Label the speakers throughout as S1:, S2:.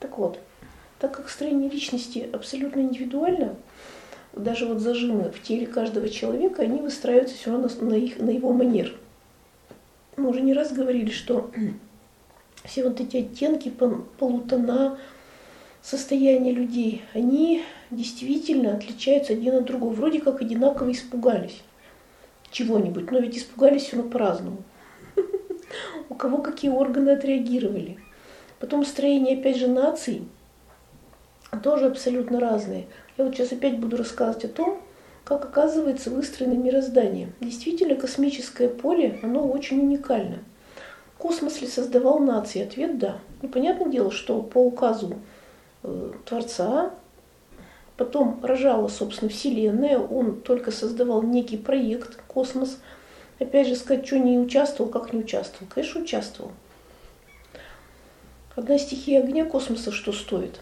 S1: Так вот, так как строение личности абсолютно индивидуально, даже вот зажимы в теле каждого человека, они выстраиваются все равно на его манер. Мы уже не раз говорили, что все вот эти оттенки, полутона, состояния людей, они действительно отличаются один от другого. Вроде как одинаково испугались чего-нибудь, но ведь испугались все равно по-разному. У кого какие органы отреагировали. Потом строение, опять же, наций тоже абсолютно разные. Я вот сейчас опять буду рассказывать о том, как оказывается выстроено мироздание. Действительно, космическое поле, оно очень уникально. Космос ли создавал нации? Ответ – да. Ну, понятное дело, что по указу Творца, потом рожала, собственно, Вселенная, он только создавал некий проект, космос. Опять же, сказать, что не участвовал, как не участвовал? Конечно, участвовал. Одна стихия огня космоса что стоит?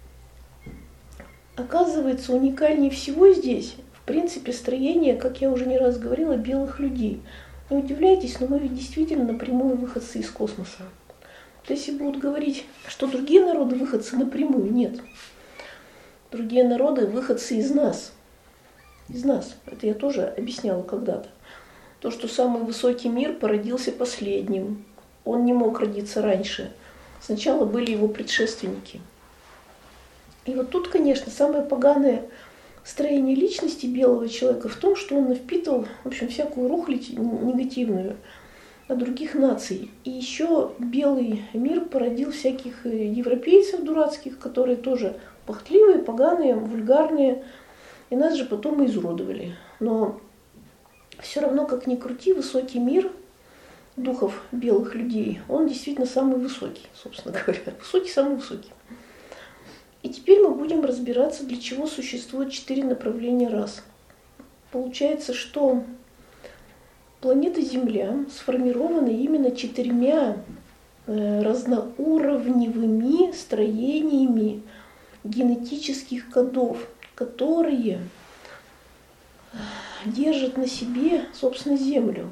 S1: Оказывается, уникальнее всего здесь, в принципе, строение, как я уже не раз говорила, белых людей. Не удивляйтесь, но мы ведь действительно напрямую выходцы из космоса. Вот если будут говорить, что другие народы выходцы напрямую, нет. Другие народы выходцы из нас. Из нас. Это я тоже объясняла когда-то. То, что самый высокий мир породился последним. Он не мог родиться раньше. Сначала были его предшественники. И вот тут, конечно, самое поганое строение личности белого человека в том, что он впитывал, в общем, всякую рухлядь негативную от других наций. И еще белый мир породил всяких европейцев дурацких, которые тоже похотливые, поганые, вульгарные. И нас же потом и изуродовали. Но все равно, как ни крути, высокий мир духов белых людей, он действительно самый высокий, собственно говоря. Высокий, самый высокий. И теперь мы будем разбираться, для чего существует 4 направления рас. Получается, что планета Земля сформирована именно 4 разноуровневыми строениями генетических кодов, которые держат на себе, собственно, Землю.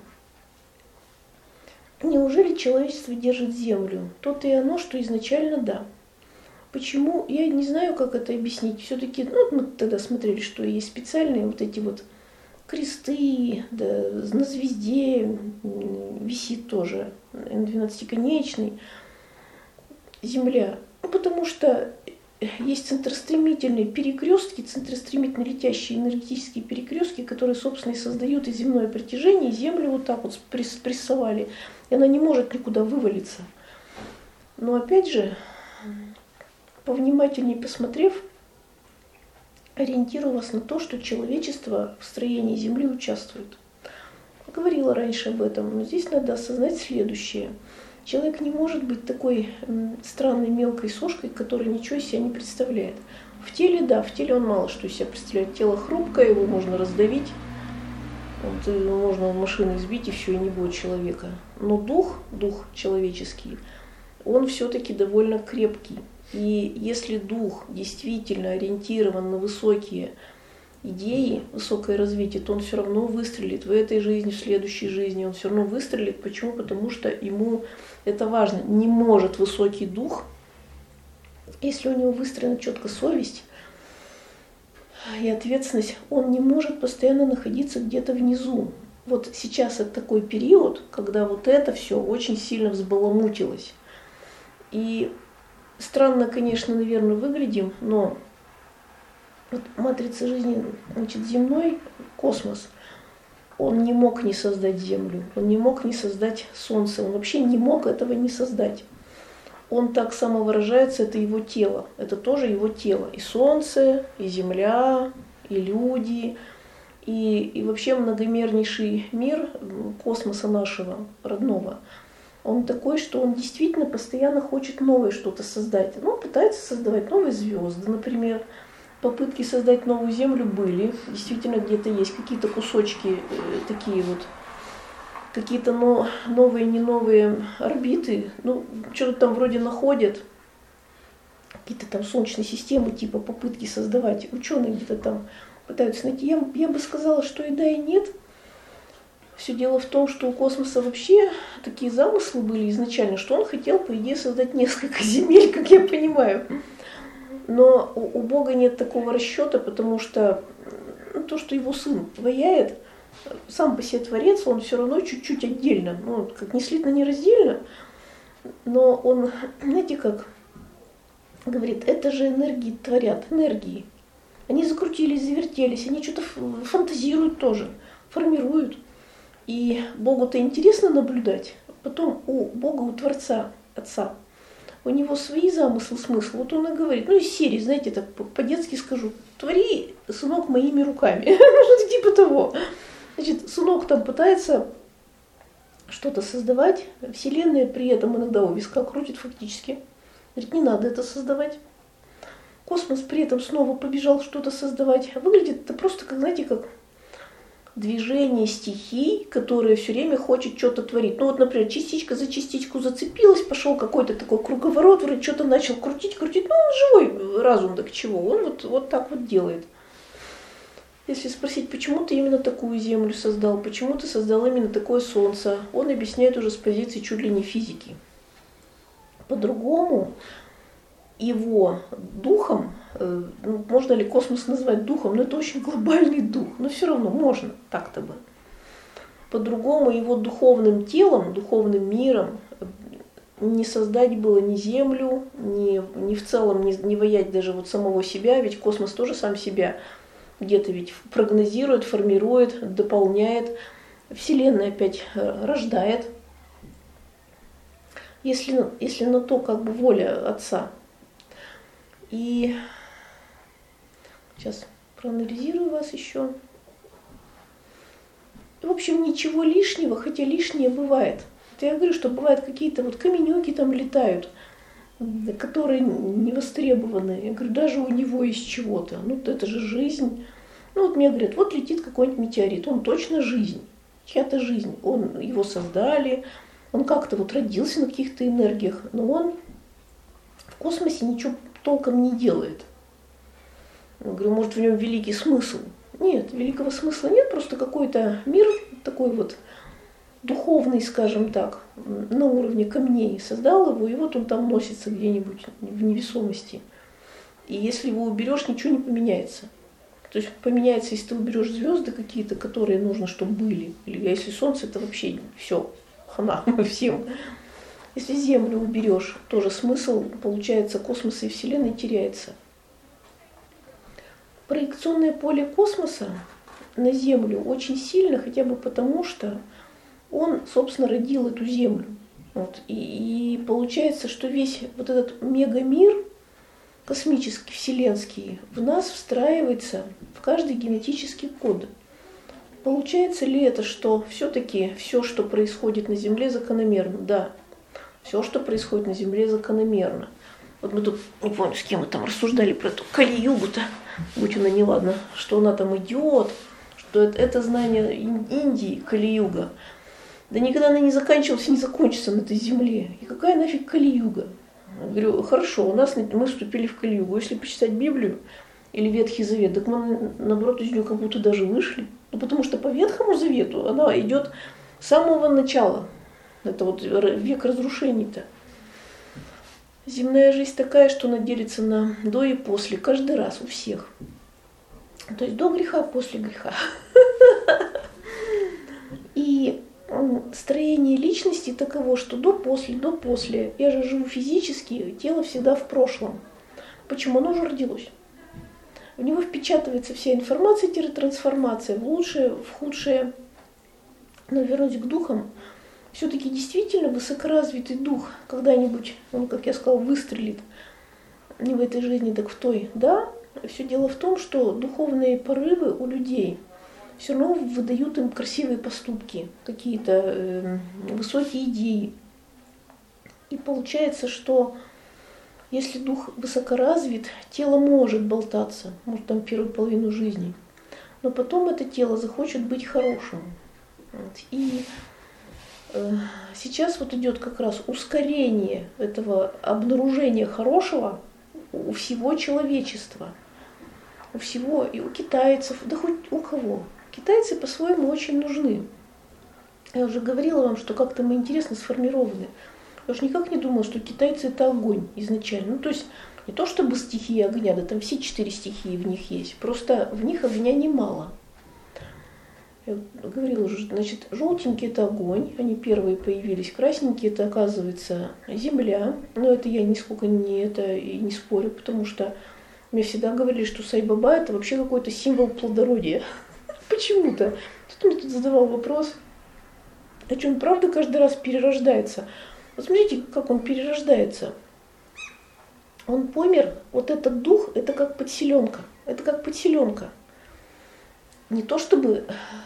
S1: Неужели человечество держит Землю? То-то и оно, что изначально да. Почему? Я не знаю, как это объяснить. Все-таки, мы тогда смотрели, что есть специальные вот эти вот кресты, да, на звезде висит тоже N12-конечный Земля. Потому что есть центростремительные перекрестки, центростремительно летящие энергетические перекрестки, которые, собственно, и создают и земное притяжение, и Землю вот так вот спрессовали, и она не может никуда вывалиться. Но опять же, повнимательнее посмотрев, ориентирую вас на то, что человечество в строении Земли участвует. Я говорила раньше об этом, но здесь надо осознать следующее. Человек не может быть такой странной мелкой сошкой, которая ничего из себя не представляет. В теле, да, в теле он мало что из себя представляет. Тело хрупкое, его можно раздавить, можно машиной сбить, и все, и не будет человека. Но дух человеческий, он все-таки довольно крепкий. И если дух действительно ориентирован на высокие идеи, высокое развитие, то он все равно выстрелит в этой жизни, в следующей жизни, он все равно выстрелит. Почему? Потому что ему это важно. Не может высокий дух, если у него выстроена четко совесть и ответственность, он не может постоянно находиться где-то внизу. Вот сейчас это такой период, когда вот это все очень сильно взбаламутилось. И странно, конечно, наверное, выглядим, но вот матрица жизни, значит, земной космос, он не мог не создать Землю, он не мог не создать Солнце, он вообще не мог этого не создать. Он так самовыражается, это его тело, это тоже его тело. И Солнце, и Земля, и люди, и вообще многомернейший мир космоса нашего, родного. Он такой, что он действительно постоянно хочет новое что-то создать. Он пытается создавать новые звезды, например. Попытки создать новую Землю были. Действительно, где-то есть какие-то кусочки такие вот, какие-то новые, не новые орбиты. Что-то там вроде находят. Какие-то там солнечные системы, типа попытки создавать. Ученые где-то там пытаются найти. Я бы сказала, что и да, и нет. Все дело в том, что у космоса вообще такие замыслы были изначально, что он хотел, по идее, создать несколько земель, как я понимаю. Но у Бога нет такого расчета, потому что то, что его сын ваяет, сам по себе творец, он все равно чуть-чуть отдельно, ну, как не слитно, не раздельно, но он, знаете, как говорит, это же энергии творят, энергии. Они закрутились, завертелись, они что-то фантазируют тоже, формируют. И Богу-то интересно наблюдать. Потом у Бога, у Творца, Отца, у него свои замыслы, смыслы. Вот он и говорит, ну из серии, знаете, так по-детски скажу, твори, сынок, моими руками. Типа того. Значит, сынок там пытается что-то создавать, Вселенная при этом иногда у виска крутит фактически. Говорит, не надо это создавать. Космос при этом снова побежал что-то создавать. А выглядит это просто, как, знаете, как движение стихий, которые все время хочет что-то творить. Ну вот, например, частичка за частичку зацепилась, пошел какой-то такой круговорот, вроде что-то начал крутить. Ну он живой разум, так чего? Он вот так вот делает. Если спросить, почему ты именно такую Землю создал, почему ты создал именно такое Солнце, он объясняет уже с позиции чуть ли не физики. По-другому его духом, можно ли космос назвать духом, но это очень глобальный дух, но все равно можно так-то бы. По-другому его духовным телом, духовным миром не создать было ни Землю, ни в целом не воять даже вот самого себя, ведь космос тоже сам себя где-то ведь прогнозирует, формирует, дополняет. Вселенная опять рождает. Если на то как бы воля Отца. И сейчас проанализирую вас еще. В общем, ничего лишнего, хотя лишнее бывает. Это я говорю, что бывают какие-то вот каменюки там летают, которые не востребованы. Я говорю, даже у него из чего-то. Ну, это же жизнь. Ну, вот мне говорят, вот летит какой-нибудь метеорит, он точно жизнь, чья-то жизнь. Его создали, он как-то вот родился на каких-то энергиях, но он в космосе ничего толком не делает. Я говорю, может, в нем великий смысл? Нет, великого смысла нет, просто какой-то мир такой вот духовный, скажем так, на уровне камней создал его, и вот он там носится где-нибудь в невесомости. И если его уберешь, ничего не поменяется. То есть поменяется, если ты уберешь звезды какие-то, которые нужно, чтобы были. Или если Солнце, это вообще все, хана всем. Если Землю уберешь, тоже смысл, получается, космоса и Вселенной теряется. Проекционное поле космоса на Землю очень сильно, хотя бы потому, что он, собственно, родил эту Землю. Вот. И получается, что весь вот этот мегамир космический, вселенский, в нас встраивается в каждый генетический код. Получается ли это, что все-таки все, что происходит на Земле, закономерно? Да, все, что происходит на Земле, закономерно. Вот мы тут, не помню, с кем мы там рассуждали про эту Кали-югу-то, будь она неладна, что она там идет, что это знание Индии, Кали-юга. Да никогда она не заканчивалась и не закончится на этой Земле. И какая нафиг Кали-юга? Я говорю, хорошо, мы вступили в Кали-югу. Если почитать Библию или Ветхий Завет, так мы, наоборот, из нее как будто даже вышли. Ну, потому что по Ветхому Завету она идет с самого начала. Это вот век разрушений-то. Земная жизнь такая, что она делится на до и после, каждый раз у всех. То есть до греха, после греха. И строение личности таково, что до-после, до-после. Я же живу физически, тело всегда в прошлом. Почему? Оно уже родилось. В него впечатывается вся информация-трансформация в лучшее, в худшее. Но вернусь к духам. Все-таки действительно высокоразвитый дух когда-нибудь, он, как я сказала, выстрелит. Не в этой жизни, так в той. Да, все дело в том, что духовные порывы у людей все равно выдают им красивые поступки, какие-то высокие идеи. И получается, что если дух высокоразвит, тело может болтаться, может там первую половину жизни, но потом это тело захочет быть хорошим. И сейчас вот идет как раз ускорение этого обнаружения хорошего у всего человечества, у всего, и у китайцев, да хоть у кого. Китайцы по-своему очень нужны. Я уже говорила вам, что как-то мы интересно сформированы. Я уж никак не думала, что китайцы это огонь изначально. Ну, то есть Не то чтобы стихии огня, да там все 4 стихии в них есть, просто в них огня немало. Я говорила уже, значит, желтенький это огонь, они первые появились, красненький это, оказывается, земля. Но это я нисколько не это и не спорю, потому что мне всегда говорили, что Сай-Баба это вообще какой-то символ плодородия. Почему-то. Кто-то мне тут задавал вопрос, а что он правда каждый раз перерождается? Вот смотрите, как он перерождается. Он помер, вот этот дух, это как подселенка. Это как подселенка. Не то чтобы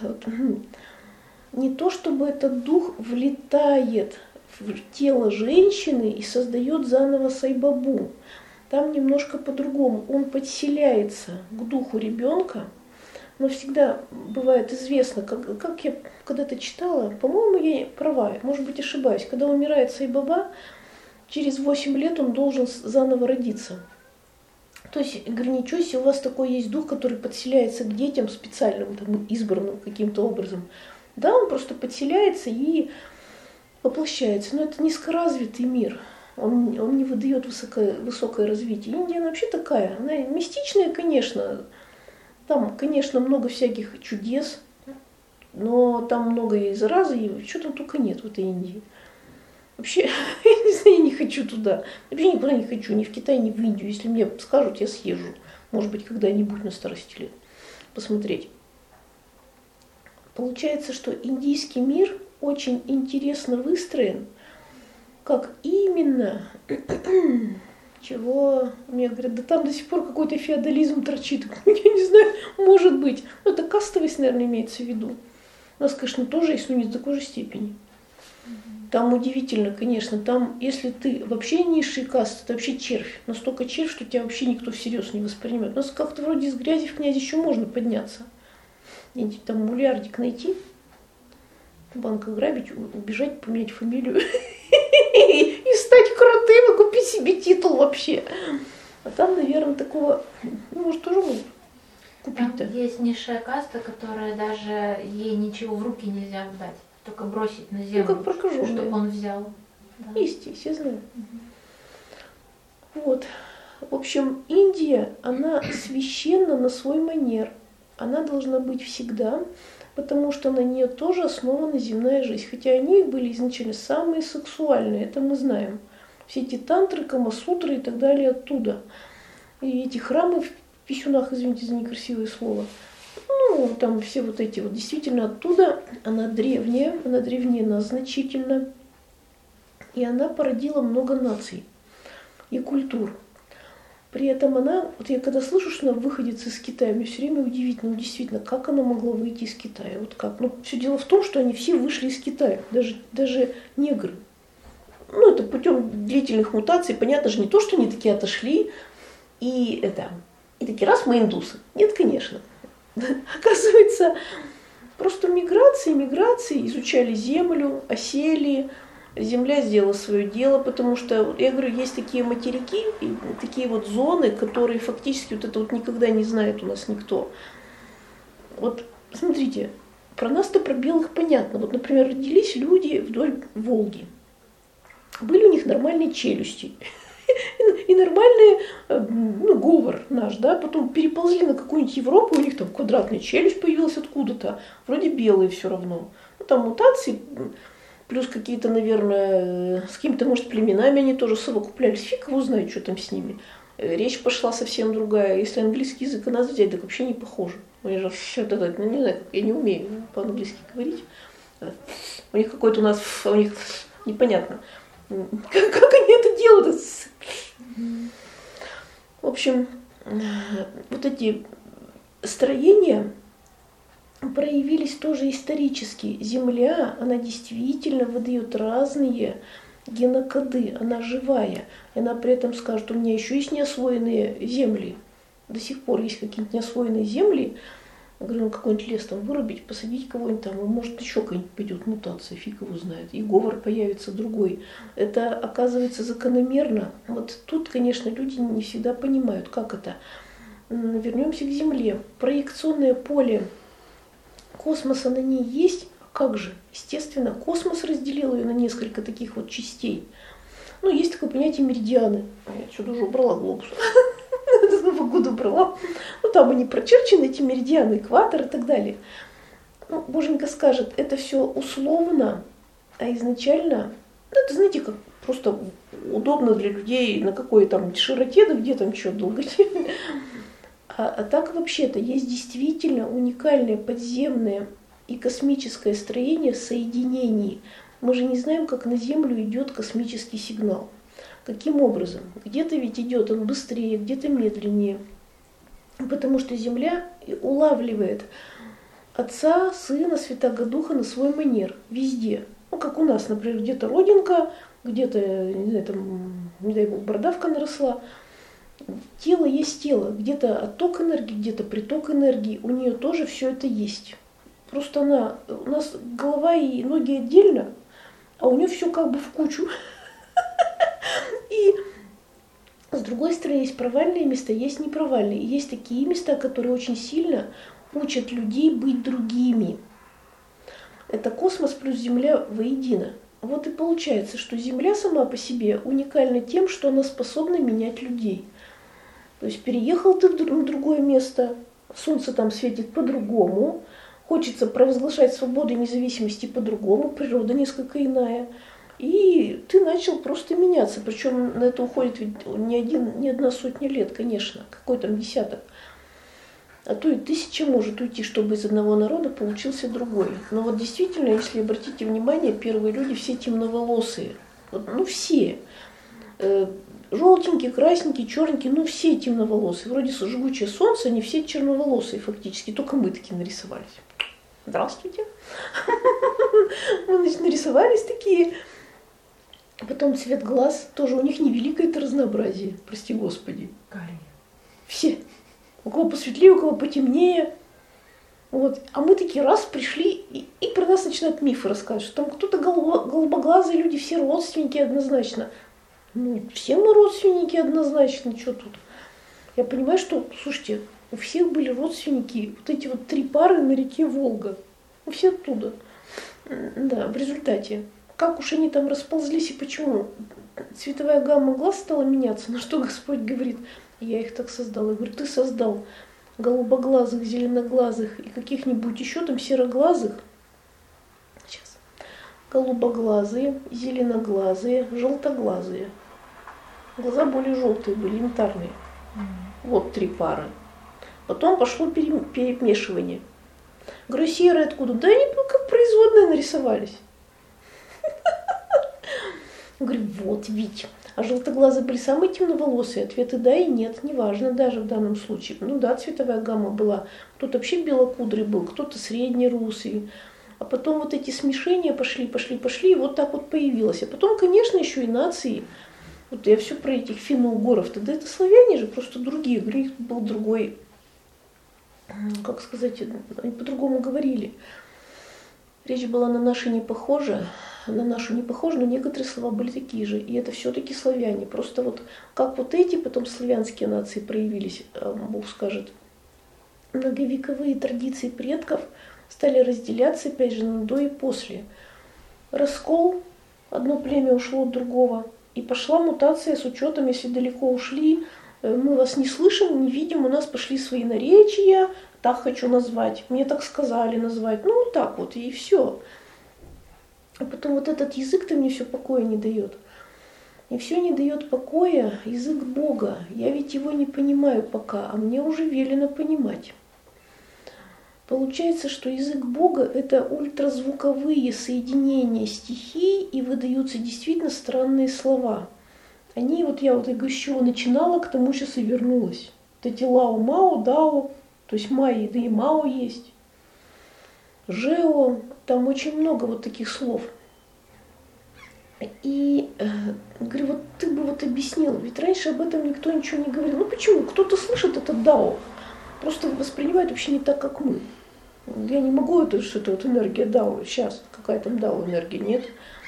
S1: этот дух влетает в тело женщины и создает заново Сай-Бабу. Там немножко по-другому. Он подселяется к духу ребенка. Но всегда бывает известно, как я когда-то читала, по-моему, я права, может быть, ошибаюсь, когда умирает Сай-Баба, через 8 лет он должен заново родиться. То есть, говорю, ничего себе, у вас такой есть дух, который подселяется к детям специальным, там, избранным каким-то образом. Да, он просто подселяется и воплощается. Но это низкоразвитый мир. Он не выдает высокое развитие. Индия она вообще такая. Она мистичная, конечно. Там, конечно, много всяких чудес, но там много и заразы, и что там только нет в этой Индии. Вообще, я не знаю, я не хочу туда. Вообще никуда не хочу, ни в Китай, ни в Индию. Если мне скажут, я съезжу. Может быть, когда-нибудь на старости лет посмотреть. Получается, что индийский мир очень интересно выстроен, как именно, чего, мне говорят, да там до сих пор какой-то феодализм торчит. Я не знаю, может быть. Но это кастовость, наверное, имеется в виду. У нас, конечно, тоже есть, но не до такой же степени. Там удивительно, конечно, там, если ты вообще низший каст, это вообще червь. Настолько червь, что тебя вообще никто всерьез не воспринимает. У нас как-то вроде из грязи в князи еще можно подняться. Где-нибудь там миллиардик найти, банк ограбить, убежать, поменять фамилию и стать крутым и купить себе титул вообще. А там, наверное, такого, может, тоже могут купить-то.
S2: Там есть низшая каста, которая даже ей ничего в руки нельзя отдать. Только бросить на землю,
S1: как прокаженные,
S2: чтобы он взял.
S1: Да. Есть, я знаю. Вот. В общем, Индия, она священна на свой манер. Она должна быть всегда, потому что на нее тоже основана земная жизнь. Хотя они были изначально самые сексуальные, это мы знаем. Все эти тантры, камасутры и так далее оттуда. И эти храмы в писюнах, извините за некрасивое слово. Ну, там все вот эти вот, действительно оттуда, она древняя нас значительно, и она породила много наций и культур. При этом она, вот я когда слышу, что она выходит из Китая, мне все время удивительно, ну действительно, как она могла выйти из Китая, вот как? Ну, все дело в том, что они все вышли из Китая, даже негры. Ну, это путем длительных мутаций, понятно же, не то, что они такие отошли, и такие, раз мы индусы. Нет, конечно. Оказывается, просто миграции, изучали землю, осели, земля сделала свое дело, потому что, я говорю, есть такие материки, такие вот зоны, которые фактически вот это вот никогда не знает у нас никто. Вот смотрите, про нас-то, про белых понятно. Вот, например, родились люди вдоль Волги. Были у них нормальные челюсти. И нормальный говор наш, да, потом переползли на какую-нибудь Европу, у них там квадратная челюсть появилась откуда-то, вроде белые все равно. Ну, там мутации, плюс какие-то, наверное, с какими-то, может, племенами они тоже совокуплялись, фиг его знает, что там с ними. Речь пошла совсем другая. Если английский язык у нас взять, так вообще не похоже. Они же что-то, не знаю, я не умею по-английски говорить. У них какой-то у них непонятно. Как они это делают? В общем, вот эти строения проявились тоже исторически. Земля, она действительно выдает разные генокоды, она живая. И она при этом скажет, у меня еще есть неосвоенные земли. До сих пор есть какие-нибудь неосвоенные земли. Я говорю, ну какой-нибудь лес там вырубить, посадить кого-нибудь там, и может еще какая-нибудь пойдет мутация, фиг его знает. И говор появится другой. Это оказывается закономерно. Вот тут, конечно, люди не всегда понимают, как это. Вернемся к Земле. Проекционное поле космоса на ней есть. Как же? Естественно, космос разделил ее на несколько таких вот частей. Ну, есть такое понятие меридианы. Я отсюда уже убрала глобус. С Нового года убрала. Ну, там они прочерчены, эти меридианы, экватор и так далее. Ну, Боженька скажет, это все условно, а изначально, ну, это, знаете, как просто удобно для людей, на какой там широте, да где там что, долготе. А так вообще-то есть действительно уникальное подземное и космическое строение соединений. Мы же не знаем, как на Землю идет космический сигнал. Каким образом? Где-то ведь идет он быстрее, где-то медленнее. Потому что Земля улавливает Отца, Сына, Святаго Духа на свой манер. Везде. Ну, как у нас, например, где-то родинка, где-то, не знаю, там, не дай бог, бородавка наросла. Тело есть тело. Где-то отток энергии, где-то приток энергии. У нее тоже все это есть. Просто у нас голова и ноги отдельно, а у нее все как бы в кучу. И с другой стороны, есть провальные места, есть непровальные. И есть такие места, которые очень сильно учат людей быть другими. Это космос плюс Земля воедино. Вот и получается, что Земля сама по себе уникальна тем, что она способна менять людей. То есть переехал ты в другое место, солнце там светит по-другому, хочется провозглашать свободу и независимость по-другому, природа несколько иная. И ты начал просто меняться. Причем на это уходит ведь не одна сотня лет, конечно, какой там десяток. А то и 1000 может уйти, чтобы из одного народа получился другой. Но вот действительно, если обратите внимание, первые люди все темноволосые. Вот, ну все. Желтенькие, красненькие, черненькие, ну все темноволосые. Вроде жгучее солнце, они все черноволосые фактически. Только мы такие нарисовались. Здравствуйте. Мы, значит, нарисовались такие. Потом цвет глаз, тоже у них невеликое это разнообразие, прости господи.
S2: Карие.
S1: Все. У кого посветлее, у кого потемнее. Вот. А мы такие раз пришли, и про нас начинают мифы рассказывать, что там кто-то голубоглазые люди, все родственники однозначно. Ну, все мы родственники однозначно, что тут? Я понимаю, что, слушайте, у всех были родственники, вот эти вот 3 пары на реке Волга. У всех оттуда. Да, в результате. Как уж они там расползлись и почему? Цветовая гамма глаз стала меняться. На что Господь говорит? Я их так создал. Я говорю, ты создал голубоглазых, зеленоглазых и каких-нибудь еще там сероглазых. Сейчас. Голубоглазые, зеленоглазые, желтоглазые. Глаза более желтые были, янтарные. Вот 3 пары. Потом пошло перемешивание. Говорю, серые откуда? Да они как производные нарисовались. Говорю, вот, видите. А желтоглазые были самые темноволосые. Ответы да и нет, неважно даже в данном случае. Ну да, цветовая гамма была. Кто-то вообще белокудрый был, кто-то среднерусый. А потом вот эти смешения пошли, и вот так вот появилось. А потом, конечно, еще и нации. Вот я все про этих финно-угоров. Тогда это славяне же, просто другие. Говорю, их был другой, как сказать, они по-другому говорили. Речь была на нашу не похожа, но некоторые слова были такие же. И это все-таки славяне. Просто вот как вот эти потом славянские нации проявились, Бог скажет, многовековые традиции предков стали разделяться, опять же, на до и после. Раскол, одно племя ушло от другого, и пошла мутация с учетом, если далеко ушли, мы вас не слышим, не видим, у нас пошли свои наречия, так хочу назвать, мне так сказали назвать, ну вот так вот, и все. А потом вот этот язык-то мне все покоя не дает. И все не дает покоя язык Бога. Я ведь его не понимаю пока, а мне уже велено понимать. Получается, что язык Бога – это ультразвуковые соединения стихий, и выдаются действительно странные слова. Они, вот я вот с чего начинала, к тому сейчас и вернулась. Вот эти лао-мао, дао, то есть майи, да и мао есть. Жео, там очень много вот таких слов. И говорю, вот ты бы вот объяснил, ведь раньше об этом никто ничего не говорил. Ну почему? Кто-то слышит это дао, просто воспринимает вообще не так, как мы. Я не могу, это что-то вот энергия дао, сейчас какая там дао энергия, нет.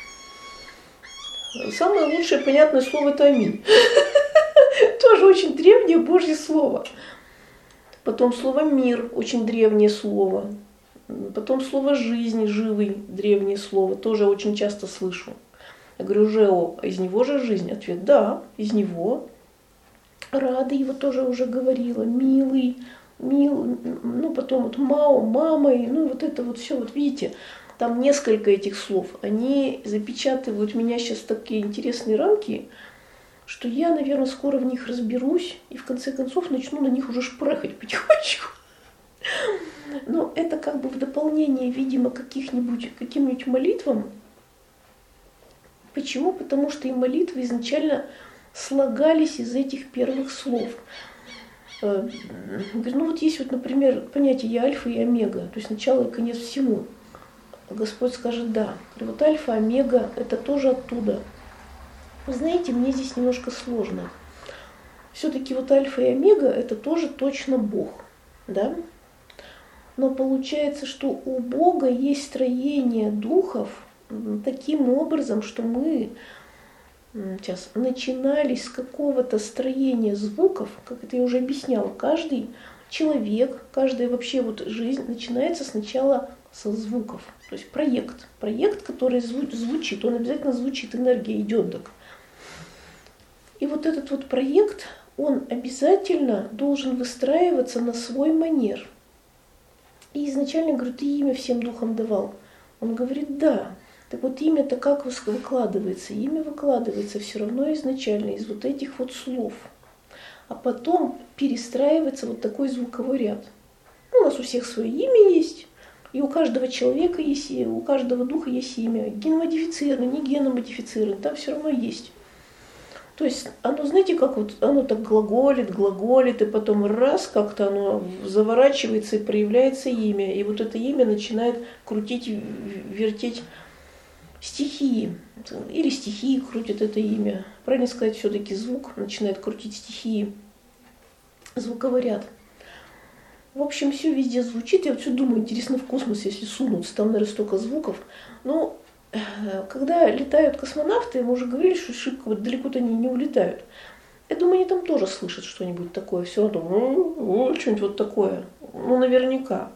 S1: Самое лучшее понятное слово это аминь. Тоже очень древнее Божье слово. Потом слово мир, очень древнее слово. Потом слово жизнь, живый, древнее слово, тоже очень часто слышу. Я говорю, Жео, из него же жизнь? Ответ, да, из него. Рада его тоже уже говорила, милый, ну потом вот Мао, мамой, ну вот это вот все, вот видите, там несколько этих слов, они запечатывают меня сейчас в такие интересные рамки, что я, наверное, скоро в них разберусь и в конце концов начну на них уже шпрехать потихонечку. Но это как бы в дополнение, видимо, каким-нибудь молитвам. Почему? Потому что и молитвы изначально слагались из этих первых слов. Ну вот есть вот, например, понятие «я альфа и омега», то есть начало и конец всему. Господь скажет «да». Вот альфа, омега – это тоже оттуда. Вы знаете, мне здесь немножко сложно. Все-таки вот альфа и омега – это тоже точно Бог, да? Но получается, что у Бога есть строение духов таким образом, что мы сейчас начинались с какого-то строения звуков, как это я уже объясняла, каждый человек, каждая вообще вот жизнь начинается сначала со звуков. То есть проект, который звучит, он обязательно звучит, энергия идет так. И вот этот вот проект, он обязательно должен выстраиваться на свой манер. И изначально, говорю, ты имя всем духам давал. Он говорит, да. Так вот имя-то как выкладывается? Имя выкладывается все равно изначально из вот этих вот слов. А потом перестраивается вот такой звуковой ряд. У нас у всех свое имя есть, и у каждого человека есть, и у каждого духа есть имя. Геномодифицированное, не геномодифицированное, там все равно есть. То есть оно, знаете, как вот оно так глаголит, и потом раз как-то оно заворачивается и проявляется имя. И вот это имя начинает крутить, вертеть стихии. Или стихии крутят это имя. Правильно сказать, все-таки звук начинает крутить стихии. Звуковой ряд. В общем, все везде звучит. Я вот все думаю, интересно в космос, если сунуться, там, наверное, столько звуков. Но когда летают космонавты, мы уже говорили, что шибко далеко-то они не улетают. Я думаю, они там тоже слышат что-нибудь такое. Все равно, что-нибудь вот такое. Ну, наверняка.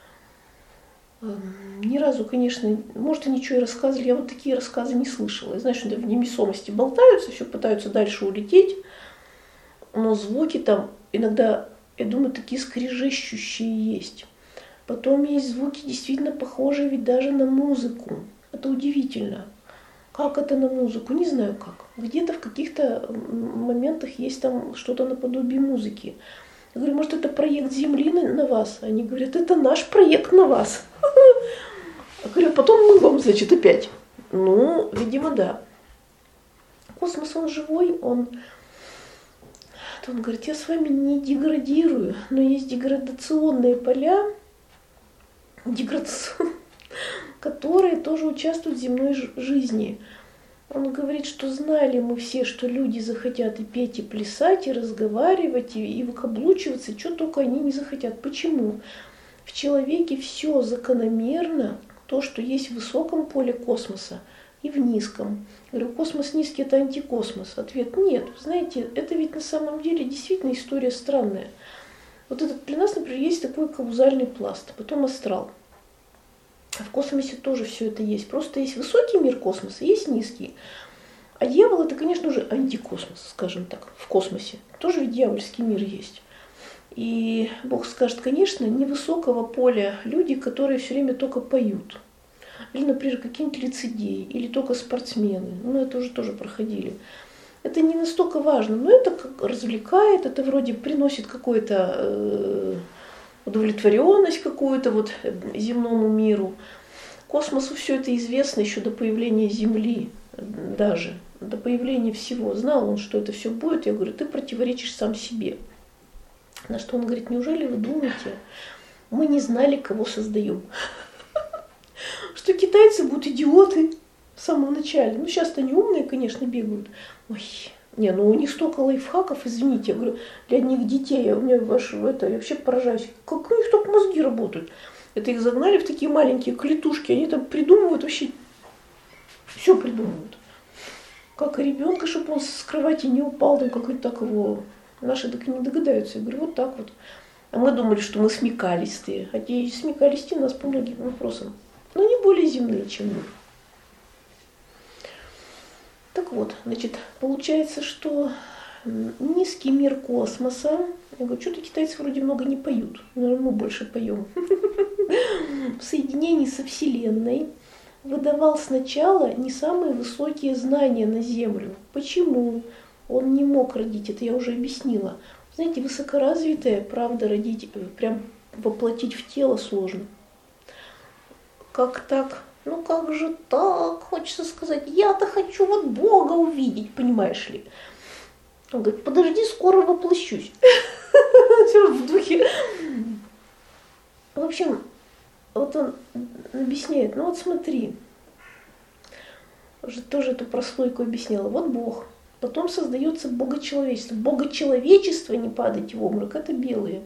S1: Ни разу, конечно, может, и ничего и рассказывали. Я вот такие рассказы не слышала. Я знаю, что в невесомости болтаются, все пытаются дальше улететь. Но звуки там иногда, я думаю, такие скрежещущие есть. Потом есть звуки действительно похожие ведь даже на музыку. Это удивительно. Как это на музыку? Не знаю как. Где-то в каких-то моментах есть там что-то наподобие музыки. Я говорю, может, это проект Земли на вас? Они говорят, это наш проект на вас. Я говорю, потом мы вам, значит, опять. Ну, видимо, да. Космос, он живой, он говорит, я с вами не деградирую, но есть деградационные поля, которые тоже участвуют в земной жизни. Он говорит, что знали мы все, что люди захотят и петь, и плясать, и разговаривать, и выкаблучиваться, что только они не захотят. Почему? В человеке все закономерно, то, что есть в высоком поле космоса и в низком. Я говорю, космос низкий – это антикосмос. Ответ – нет. Знаете, это ведь на самом деле действительно история странная. Вот этот для нас, например, есть такой каузальный пласт, потом астрал. А в космосе тоже все это есть. Просто есть высокий мир космоса, есть низкий. А дьявол – это, конечно же, антикосмос, скажем так, в космосе. Тоже ведь дьявольский мир есть. И Бог скажет, конечно, невысокого поля люди, которые все время только поют. Или, например, какие-нибудь лицедеи, или только спортсмены. Ну, это уже тоже проходили. Это не настолько важно, но это как развлекает, это вроде приносит какую-то удовлетворенность какую-то вот земному миру. Космосу все это известно еще до появления Земли, даже до появления всего. Знал он, что это все будет. Я говорю, ты противоречишь сам себе. На что он говорит, неужели вы думаете, мы не знали, кого создаем? Что китайцы будут идиоты в самом начале. Ну, сейчас-то они умные, конечно, бегают. Ой, не, ну у них столько лайфхаков, извините. Я говорю, для одних детей, у меня я вообще поражаюсь. Как у них только мозги работают. Это их загнали в такие маленькие клетушки, они там придумывают вообще, все придумывают. Как и ребенка, чтобы он с кровати не упал, там как-нибудь так его... Наши так и не догадаются. Я говорю, вот так вот. А мы думали, что мы смекалистые. А те смекалистые нас по многим вопросам. Но не более земные, чем мы. Так вот, значит, получается, что низкий мир космоса, я говорю, что-то китайцы вроде много не поют, но мы больше поем, в соединении со Вселенной выдавал сначала не самые высокие знания на Землю. Почему он не мог родить? Это я уже объяснила. Знаете, высокоразвитое, правда, родить, прям воплотить в тело сложно. Как так? Ну как же так? Хочется сказать, я-то хочу вот Бога увидеть, понимаешь ли? Он говорит, подожди, скоро воплощусь. В духе. В общем, вот он объясняет, ну вот смотри, уже тоже эту прослойку объясняла. Вот Бог. Потом создается богочеловечество. Богочеловечество, не падать в обморок, это белые.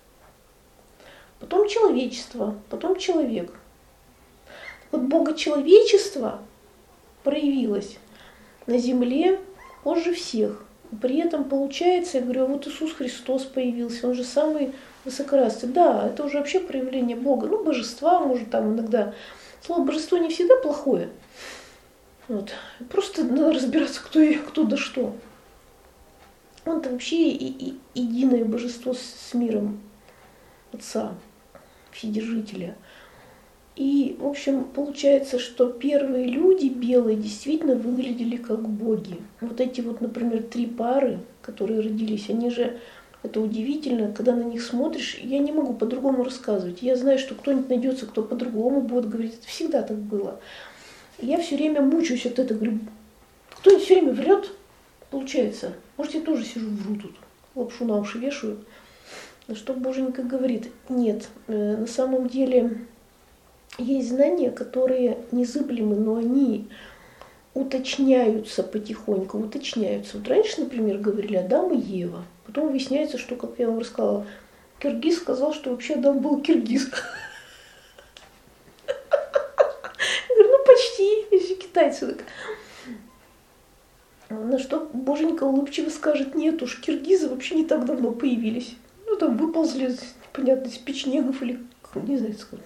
S1: Потом человечество, потом человек. Вот богочеловечество проявилось на земле позже всех. При этом получается, я говорю, вот Иисус Христос появился, он же самый высокоразвитый. Да, это уже вообще проявление Бога, ну, божества, может, там иногда. Слово божество не всегда плохое. Вот. Просто надо разбираться, кто да что. Он-то вообще единое божество с миром Отца, Вседержителя. И, в общем, получается, что первые люди белые действительно выглядели как боги. Вот эти вот, например, 3 пары, которые родились, они же, это удивительно, когда на них смотришь, я не могу по-другому рассказывать. Я знаю, что кто-нибудь найдется, кто по-другому будет говорить, это всегда так было. И я все время мучаюсь от этого, говорю, кто-нибудь все время врет, получается. Может, я тоже сижу, вру тут, лапшу на уши вешаю. На что Боженька говорит, нет, на самом деле есть знания, которые незыблемы, но они уточняются потихоньку, уточняются. Вот раньше, например, говорили Адам и Ева. Потом выясняется, что, как я вам рассказала, киргиз сказал, что вообще Адам был киргиз. Я говорю, ну почти, если китайцы так. На что Боженька улыбчиво скажет, нет уж, киргизы вообще не так давно появились. Ну там выползли, понятно, из печенегов или, не знаю, скажем.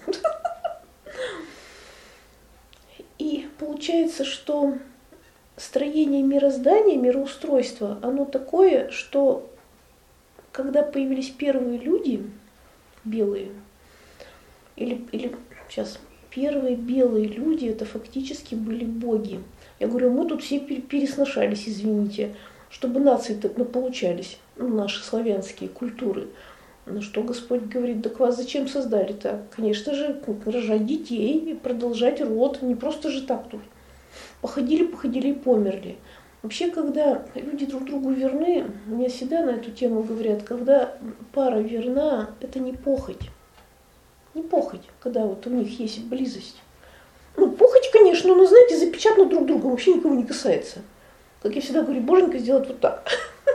S1: И получается, что строение мироздания, мироустройство, оно такое, что когда появились первые люди, белые, или сейчас, первые белые люди, это фактически были боги. Я говорю, мы тут все пересношались, извините, чтобы нации так получались, ну, наши славянские культуры. На что Господь говорит, так вас зачем создали-то? Конечно же, рожать детей и продолжать род. Не просто же так тут. Походили и померли. Вообще, когда люди друг другу верны, мне всегда на эту тему говорят, когда пара верна, это не похоть. Не похоть, когда вот у них есть близость. Ну, похоть, конечно, но, знаете, запечатано друг друга, вообще никого не касается. Как я всегда говорю, Боженька сделает вот так.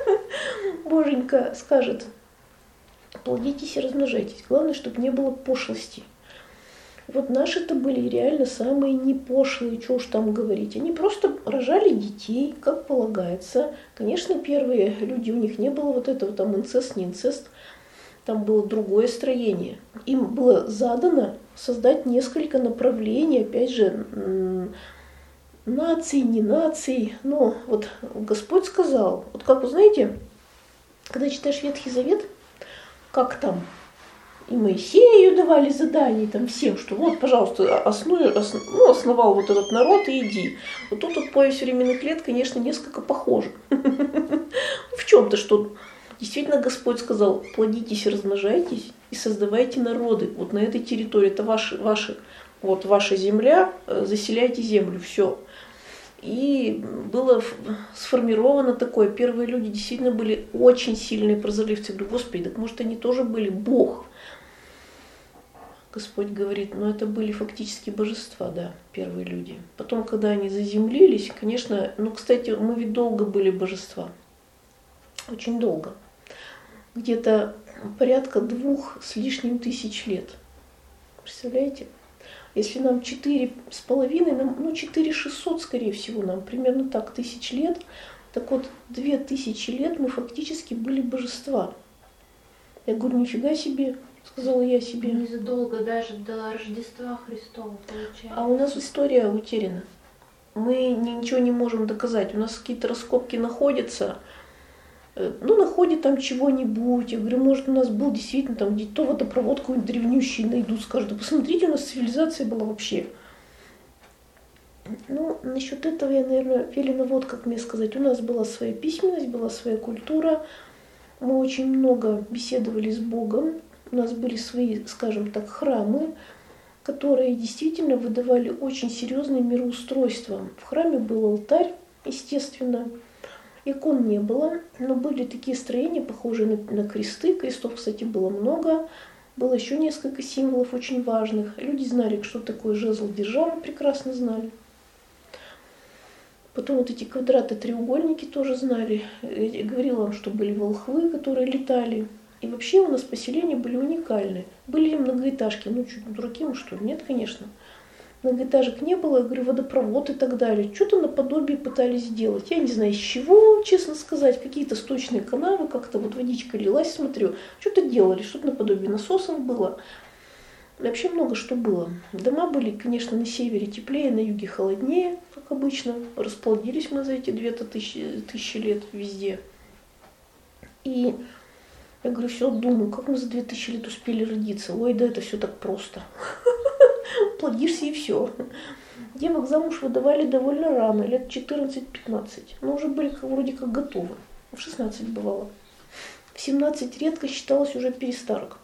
S1: Боженька скажет, плодитесь и размножайтесь. Главное, чтобы не было пошлости. Вот наши-то были реально самые непошлые, что уж там говорить. Они просто рожали детей, как полагается. Конечно, первые люди, у них не было вот этого там инцест, не инцест. Там было другое строение. Им было задано создать несколько направлений, опять же, наций, не наций. Но вот Господь сказал, вот как вы знаете, когда читаешь Ветхий Завет, как там и Моисею давали задания, там всем, что вот, пожалуйста, основал вот этот народ и иди. Вот тут вот пояс временных лет, конечно, несколько похоже. В чем-то, что действительно Господь сказал, плодитесь и размножайтесь и создавайте народы. Вот на этой территории, это ваша земля, заселяйте землю, все. И было сформировано такое, первые люди действительно были очень сильные прозорливцы. Я говорю, Господи, так может они тоже были Бог? Господь говорит, ну это были фактически божества, да, первые люди. Потом, когда они заземлились, конечно, ну, кстати, мы ведь долго были божества. Очень долго. Где-то порядка 2 с лишним тысяч лет. Представляете? Если нам 4,5, 4600, скорее всего, нам примерно так, 1000 лет, так вот 2000 лет мы фактически были божества. Я говорю, нифига себе, сказала я себе.
S2: Незадолго даже до Рождества Христова получается.
S1: А у нас история утеряна. мы ничего не можем доказать. У нас какие-то раскопки находятся, находят там чего-нибудь. Я говорю, может, у нас был действительно там где-то водопровод какой-нибудь древнющий найдут, скажут, да посмотрите, у нас цивилизация была вообще. Насчет этого я, наверное, велено вот как мне сказать. У нас была своя письменность, была своя культура. Мы очень много беседовали с Богом. У нас были свои, скажем так, храмы, которые действительно выдавали очень серьезное мироустройство. В храме был алтарь, естественно. Икон не было, но были такие строения, похожие на кресты. Крестов, кстати, было много. Было еще несколько символов очень важных. Люди знали, что такое жезл державы, прекрасно знали. Потом вот эти квадраты, треугольники тоже знали. Я говорила вам, что были волхвы, которые летали. И вообще у нас поселения были уникальны. Были ли многоэтажки? Чуть дураки мы что ли? Нет, конечно. Многоэтажек не было, я говорю, водопровод и так далее. Что-то наподобие пытались сделать. Я не знаю, из чего, честно сказать. Какие-то сточные канавы, как-то вот водичка лилась, смотрю. Что-то делали, что-то наподобие насосов было. Вообще много что было. Дома были, конечно, на севере теплее, на юге холоднее, как обычно. Расплодились мы за эти 2000 лет везде. И я говорю, все думаю, как мы за 2000 лет успели родиться. Ой, да это все так просто. Плодишься и все. Девок замуж выдавали довольно рано, лет 14-15. Но уже были вроде как готовы. В 16 бывало. В 17 редко считалось уже перестарок.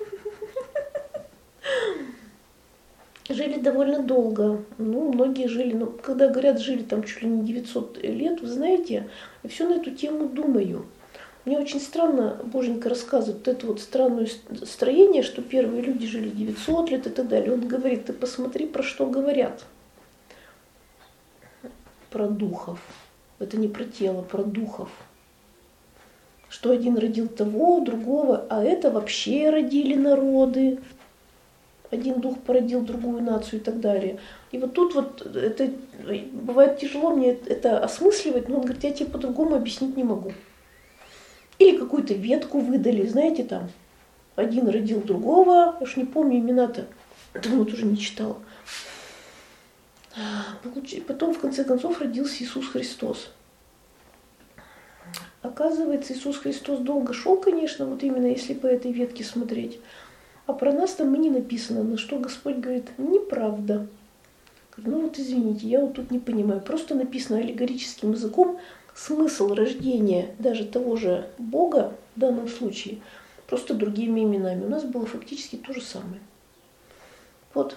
S1: Жили довольно долго. Многие жили, когда говорят, жили там чуть ли не 900 лет, вы знаете, я все на эту тему думаю. Мне очень странно, Боженька рассказывает это вот странное строение, что первые люди жили 900 лет и так далее. Он говорит, ты посмотри, про что говорят. Про духов. Это не про тело, про духов. Что один родил того, другого, а это вообще родили народы. Один дух породил другую нацию и так далее. И вот тут вот это бывает тяжело мне это осмысливать, но он говорит, я тебе по-другому объяснить не могу. Или какую-то ветку выдали, знаете, там, один родил другого, я уж не помню имена-то, давно тоже не читала. Потом, в конце концов, родился Иисус Христос. Оказывается, Иисус Христос долго шел, конечно, вот именно если по этой ветке смотреть. А про нас там и не написано, на что Господь говорит, неправда. Извините, я вот тут не понимаю. Просто написано аллегорическим языком смысл рождения даже того же Бога в данном случае просто другими именами. У нас было фактически то же самое. Вот.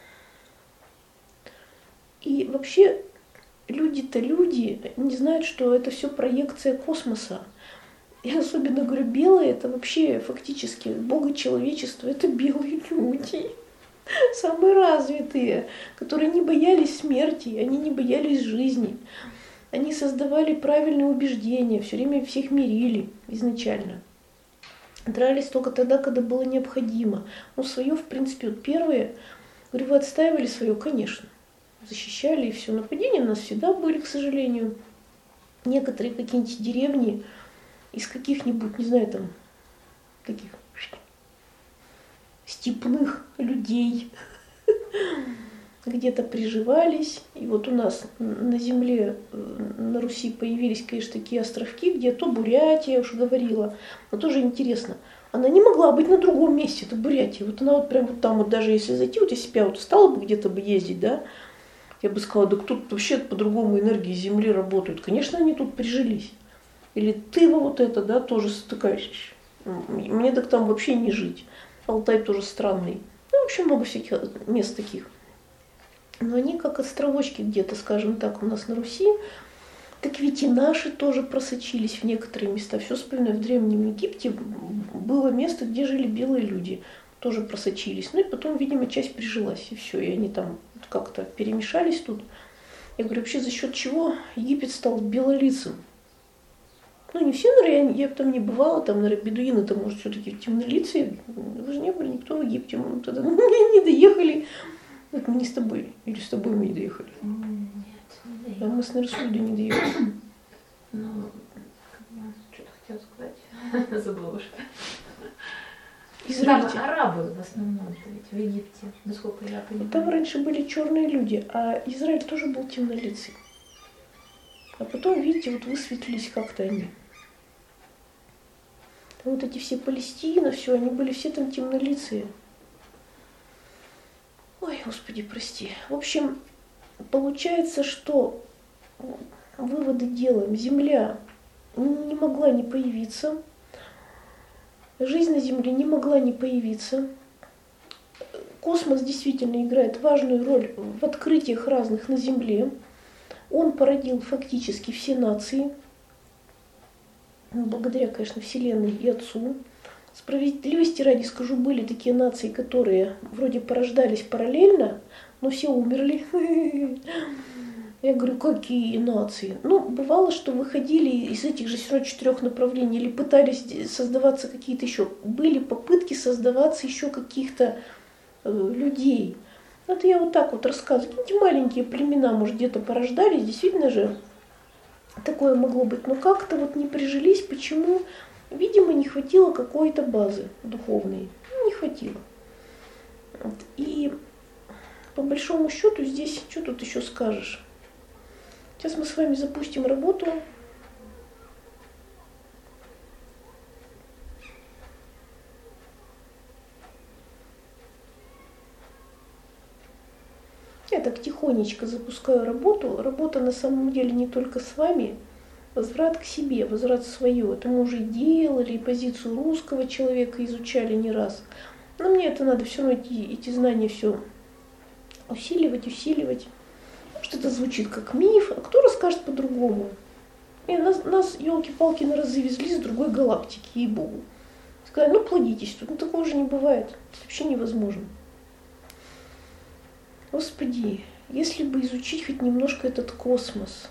S1: И вообще люди-то люди не знают, что это все проекция космоса. Я особенно говорю, белые это вообще фактически Бога человечества, это белые люди. Самые развитые, которые не боялись смерти, они не боялись жизни. Они создавали правильные убеждения, все время всех мирили изначально. Дрались только тогда, когда было необходимо. Свое, в принципе, вот первые, говорю, вы отстаивали свое, конечно. Защищали и все. Нападения у нас всегда были, к сожалению. Некоторые какие-нибудь деревни из каких-нибудь, не знаю, там, таких степных людей где-то приживались. И вот у нас на земле, на Руси появились, конечно, такие островки, где то Бурятия, я уже говорила, но тоже интересно. Она не могла быть на другом месте, это Бурятия. Вот она вот прям вот там, вот даже если зайти, вот я себя вот стала бы где-то бы ездить, да, я бы сказала, да тут вообще по-другому энергии Земли работают. Конечно, они тут прижились. Или Тыва вот это, да, тоже такая, мне так там вообще не жить. Алтай тоже странный. В общем, много всяких мест таких. Но они как островочки где-то, скажем так, у нас на Руси. Так ведь и наши тоже просочились в некоторые места. Все вспоминаю, в Древнем Египте было место, где жили белые люди. Тоже просочились. И потом, видимо, часть прижилась, и все. И они там как-то перемешались тут. Я говорю, вообще за счет чего Египет стал белолицым? Не все, наверное, я там не бывала, там, наверное, бедуины-то, может, все-таки темнолицые. Вы же не были никто в Египте, мы тогда не доехали. Вот мы не с тобой, или с тобой мы не доехали?
S2: Нет, не доехали.
S1: А мы с Нарисудой не доехали.
S2: Что-то хотела сказать, забыла уже.
S1: израильтяне.
S2: Там арабы в основном, ведь в Египте, насколько я понимаю.
S1: Там раньше были черные люди, а Израиль тоже был темнолицый. А потом, видите, вот высветлились как-то они. Там вот эти все Палестина, все, они были все там темнолицые. Ой, Господи, прости. В общем, получается, что выводы делаем. Земля не могла не появиться. Жизнь на Земле не могла не появиться. Космос действительно играет важную роль в открытиях разных на Земле. Он породил фактически все нации, благодаря, конечно, Вселенной и Отцу. Справедливости ради скажу, были такие нации, которые вроде порождались параллельно, но все умерли. Я говорю, какие нации? Ну, бывало, что выходили из этих же все равно 4 направлений или пытались создаваться какие-то еще. Были попытки создаваться еще каких-то людей. Это я вот так вот рассказываю. Какие маленькие племена, может, где-то порождались, действительно же такое могло быть. Но как-то вот не прижились. Почему? Видимо, не хватило какой-то базы духовной. Не хватило. Вот. И по большому счету здесь, что тут еще скажешь? Сейчас мы с вами запустим работу. Я так тихонечко запускаю работу. Работа на самом деле не только с вами. Возврат к себе, возврат в свое. Это мы уже делали, и позицию русского человека изучали не раз. Но мне это надо все равно эти знания все усиливать. Что это звучит как миф, а кто расскажет по-другому? И нас елки-палки, завезли с другой галактики, ей-богу. Сказали, ну плодитесь тут. Ну такого же не бывает. Это вообще невозможно. Господи, если бы изучить хоть немножко этот космос.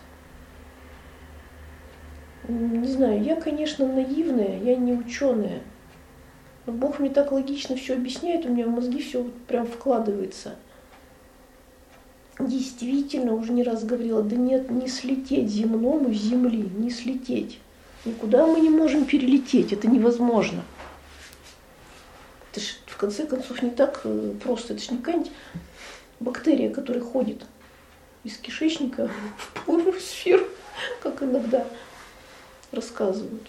S1: Не знаю, я, конечно, наивная, я не ученая. Но Бог мне так логично все объясняет, у меня в мозги все вот прям вкладывается. Действительно, уже не раз говорила, да нет, не слететь земному с земли, не слететь. Никуда мы не можем перелететь, это невозможно. Это ж, в конце концов, не так просто. Это ж не какая-нибудь бактерия, которая ходит из кишечника в полную сферу, как иногда рассказывают.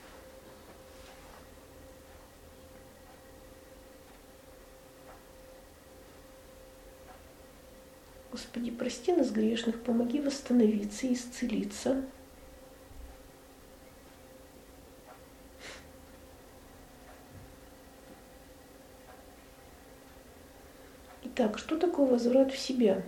S1: Господи, прости нас грешных, помоги восстановиться и исцелиться. Итак, что такое возврат в себя?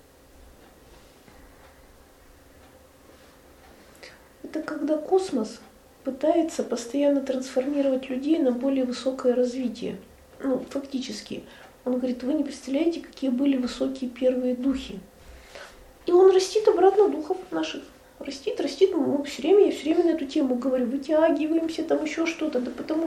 S1: Это когда космос пытается постоянно трансформировать людей на более высокое развитие. Ну, фактически. Он говорит, вы не представляете, какие были высокие первые духи. И он растит обратно духов наших. Растит. Я все время на эту тему говорю, вытягиваемся, там еще что-то. Да потому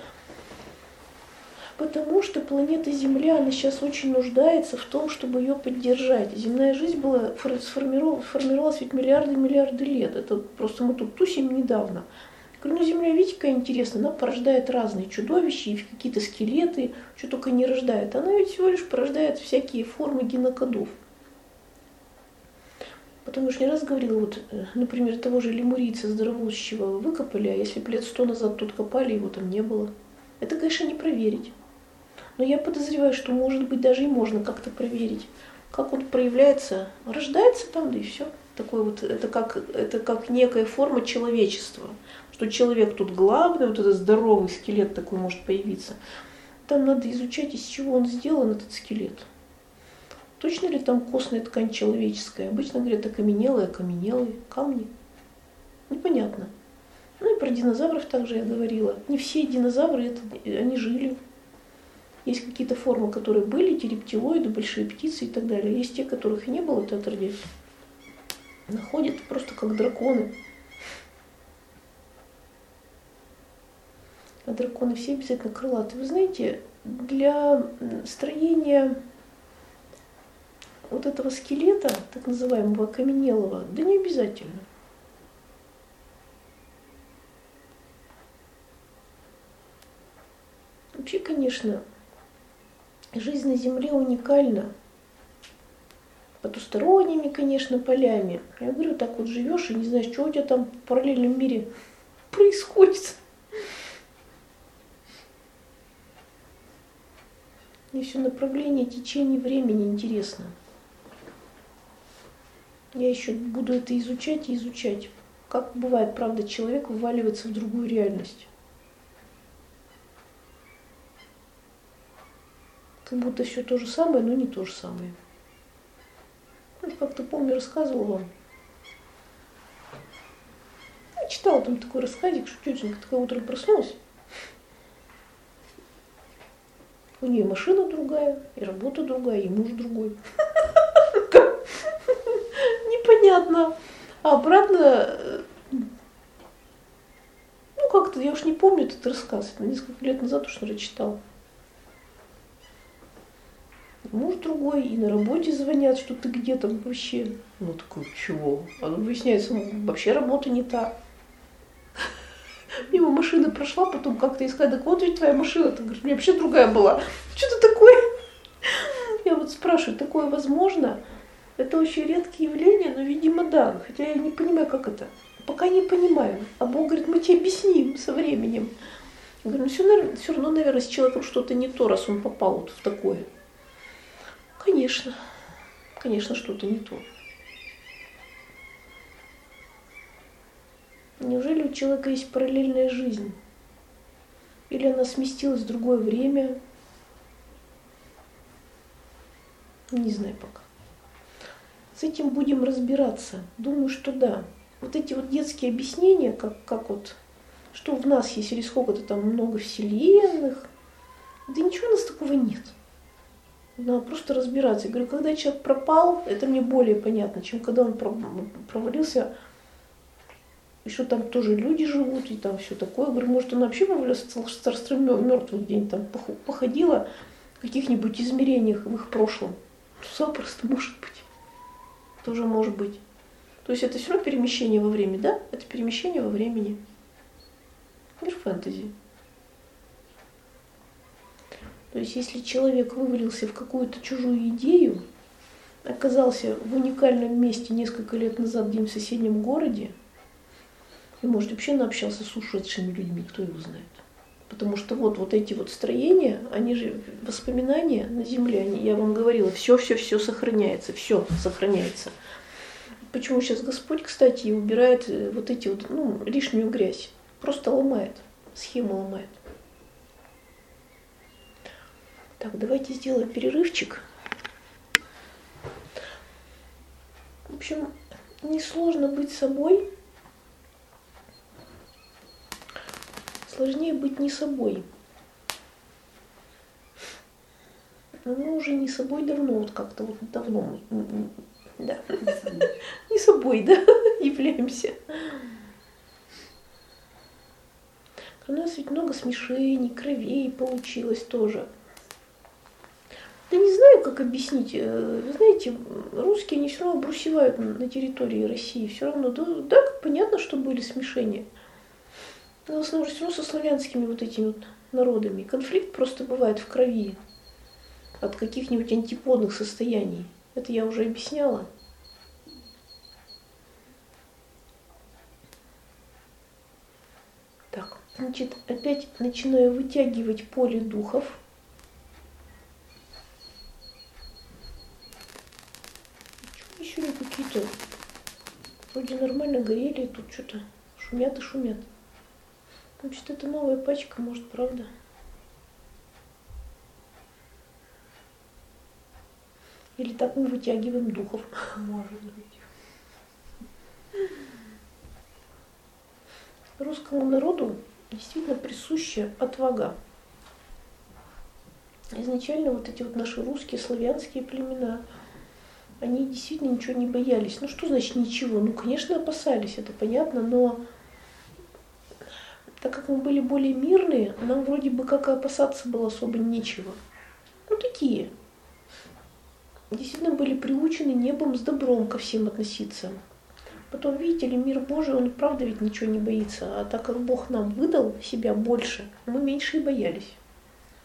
S1: что планета Земля, она сейчас очень нуждается в том, чтобы ее поддержать. Земная жизнь была сформировалась ведь миллиарды лет. Это просто мы тут тусим недавно. Говорю, ну Земля, видите, какая интересная, она порождает разные чудовища, и какие-то скелеты, что только не рождает. Она ведь всего лишь порождает всякие формы генокодов. Потому что не раз говорила, вот, например, того же лемурийца здоровущего выкопали, а если бы лет 100 назад тут копали, его там не было. Это, конечно, не проверить. Но я подозреваю, что, может быть, даже и можно как-то проверить, как он проявляется, рождается там, да и все. Такой вот, это как некая форма человечества, что человек тут главный, вот этот здоровый скелет такой может появиться. Там надо изучать, из чего он сделан, этот скелет. Точно ли там костная ткань человеческая? Обычно говорят, окаменелые камни. Непонятно. Ну и про динозавров также я говорила. Не все динозавры, они жили. Есть какие-то формы, которые были, те рептилоиды, большие птицы и так далее. Есть те, которых и не было, это отродясь. Находят просто как драконы. А драконы все обязательно крылатые. Вы знаете, для строения вот этого скелета, так называемого окаменелого, да не обязательно. Вообще, конечно, жизнь на Земле уникальна. Потусторонними, конечно, полями. Я говорю, так вот живешь и не знаешь, что у тебя там в параллельном мире происходит. Мне все направление течения времени интересно. Я еще буду это изучать и изучать. Как бывает, правда, человек вываливается в другую реальность. Как будто все то же самое, но не то же самое. Как-то помню, рассказывала вам. Я читала там такой рассказик, что тетенька такая утром проснулась. У нее машина другая, и работа другая, и муж другой. Непонятно. А обратно, ну как-то, я уж не помню этот рассказ, это несколько лет назад уж, наверное, читала. Муж другой, и на работе звонят, что ты где там вообще. Ну такой, чего? А выясняется, вообще работа не та. Мимо машины прошла, потом как-то искать, так вот ведь твоя машина, ты говоришь, у меня вообще другая была. Что-то такое. Я вот спрашиваю, такое возможно? Это очень редкие явления, но, видимо, да. Хотя я не понимаю, как это. Пока не понимаю. А Бог говорит, мы тебе объясним со временем. Я говорю, ну все равно, наверное, с человеком что-то не то, раз он попал вот в такое. Конечно, что-то не то. Неужели у человека есть параллельная жизнь? Или она сместилась в другое время? Не знаю пока. С этим будем разбираться. Думаю, что да. Вот эти вот детские объяснения, как вот, что в нас есть или сколько-то там много вселенных, да ничего у нас такого нет. Надо просто разбираться. Я говорю, когда человек пропал, это мне более понятно, чем когда он провалился. Еще там тоже люди живут, и там все такое. Я говорю, может, он вообще провалился в царство мертвых где-нибудь там походила в каких-нибудь измерениях в их прошлом. Запросто может быть. Тоже может быть. То есть это все равно перемещение во времени, да? Это перемещение во времени. Мир фэнтези. То есть если человек вывалился в какую-то чужую идею, оказался в уникальном месте несколько лет назад где-нибудь в соседнем городе, и, может, вообще наобщался с ушедшими людьми, кто его знает. Потому что вот эти вот строения, они же воспоминания на Земле, я вам говорила, все сохраняется, все сохраняется. Почему сейчас Господь, кстати, убирает вот эти вот, лишнюю грязь, просто ломает, схему ломает. Так, давайте сделаем перерывчик. В общем, несложно быть собой. Сложнее быть не собой. Но мы уже не собой давно, вот как-то вот давно мы, да, не собой, да, являемся. У нас ведь много смешений, кровей получилось тоже. Да не знаю, как объяснить. Вы знаете, русские, они все равно брусевают на территории России. Все равно, да, понятно, что были смешения. Но в основном все равно со славянскими вот этими вот народами. Конфликт просто бывает в крови от каких-нибудь антиподных состояний. Это я уже объясняла. Так, значит, опять начинаю вытягивать поле духов. Еще не какие-то вроде нормально горели, тут что-то шумят и шумят. Значит, это новая пачка, может, правда? Или так мы вытягиваем духов?
S2: Может быть.
S1: Русскому народу действительно присуща отвага. Изначально вот эти вот наши русские, славянские племена, они действительно ничего не боялись. Ну что значит ничего? Ну, конечно, опасались, это понятно, но так как мы были более мирные, нам вроде бы как и опасаться было особо нечего. Ну, такие. Действительно были приучены небом с добром ко всем относиться. Потом, видите ли, мир Божий, он правда ведь ничего не боится. А так как Бог нам выдал себя больше, мы меньше и боялись.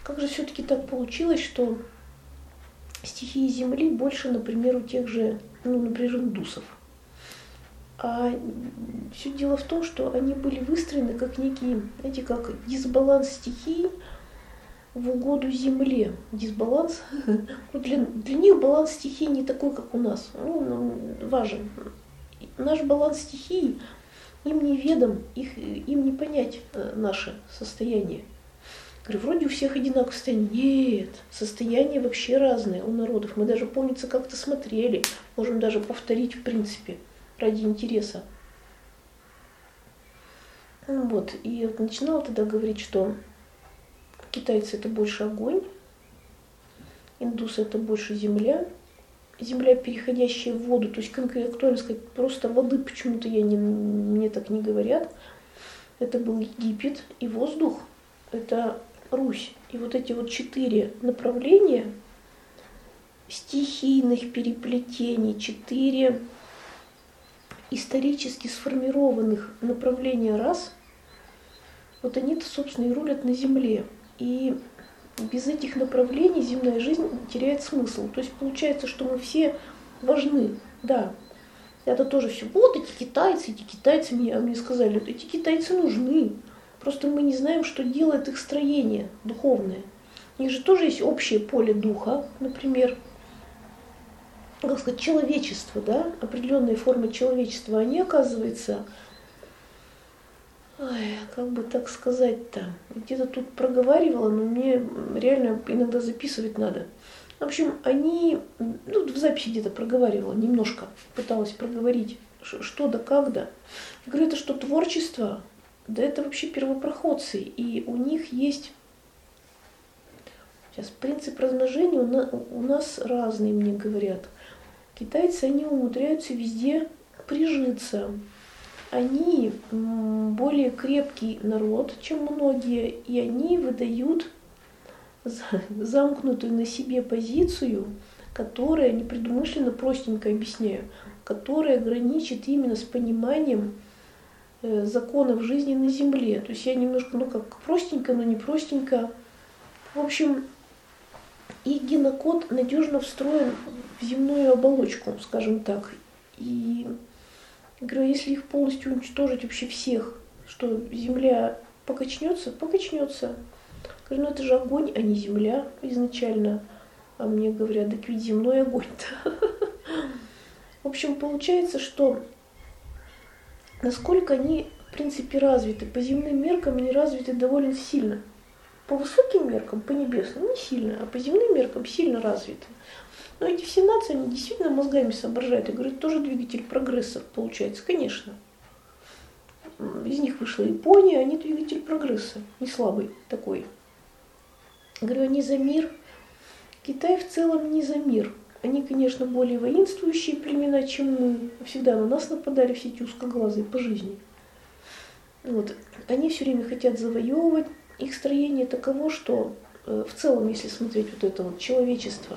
S1: как же все-таки так получилось, что стихии Земли больше, например, у тех же, например, индусов. А все дело в том, что они были выстроены как некий, знаете, как дисбаланс стихий в угоду Земле. Дисбаланс. Для них баланс стихий не такой, как у нас. Важен. Наш баланс стихий им неведом, им не понять наше состояние. Говорю, вроде у всех одинаковое состояние. Нет, состояния вообще разные у народов. Мы даже, помнится, как-то смотрели, можем даже повторить в принципе, ради интереса. Вот, и начинала тогда говорить, что китайцы это больше огонь, индусы это больше земля, земля, переходящая в воду, то есть конкретно сказать, просто воды почему-то мне так не говорят. Это был Египет, и воздух это Русь. И вот эти вот 4 направления стихийных переплетений, 4 исторически сформированных направления раз, вот они-то, собственно, и рулят на Земле. И без этих направлений земная жизнь теряет смысл. То есть получается, что мы все важны. Да, это тоже все. Вот эти китайцы мне сказали, эти китайцы нужны. Просто мы не знаем, что делает их строение духовное. У них же тоже есть общее поле духа, например, как сказать, человечество, да, определенные формы человечества, они, оказывается, как бы так сказать-то, где-то тут проговаривала, но мне реально иногда записывать надо. В общем, они, в записи где-то проговаривала, немножко пыталась проговорить, что да как да. Я говорю, это что, творчество? Да это вообще первопроходцы, и у них есть... Сейчас принцип размножения у нас разный, мне говорят. Китайцы, они умудряются везде прижиться. Они более крепкий народ, чем многие, и они выдают замкнутую на себе позицию, которая, непредумышленно простенько объясняю, которая граничит именно с пониманием законов жизни на Земле. То есть я немножко, как простенько, но не простенько. В общем, их генокод надежно встроен в земную оболочку, скажем так. И говорю, если их полностью уничтожить вообще всех, что Земля покачнется, покачнется. Говорю, это же огонь, а не Земля изначально. А мне говорят, так ведь земной огонь-то. В общем, получается, что насколько они, в принципе, развиты. По земным меркам они развиты довольно сильно. По высоким меркам, по небесным, не сильно, а по земным меркам сильно развиты. Но эти все нации, они действительно мозгами соображают. Я говорю, это тоже двигатель прогресса получается, конечно. Из них вышла Япония, они двигатель прогресса, не слабый такой. Я говорю, они за мир. Китай в целом не за мир. Они, конечно, более воинствующие племена, чем мы. Всегда на нас нападали все эти узкоглазые по жизни. Вот. Они все время хотят завоевывать. Их строение таково, что в целом, если смотреть вот это вот человечество,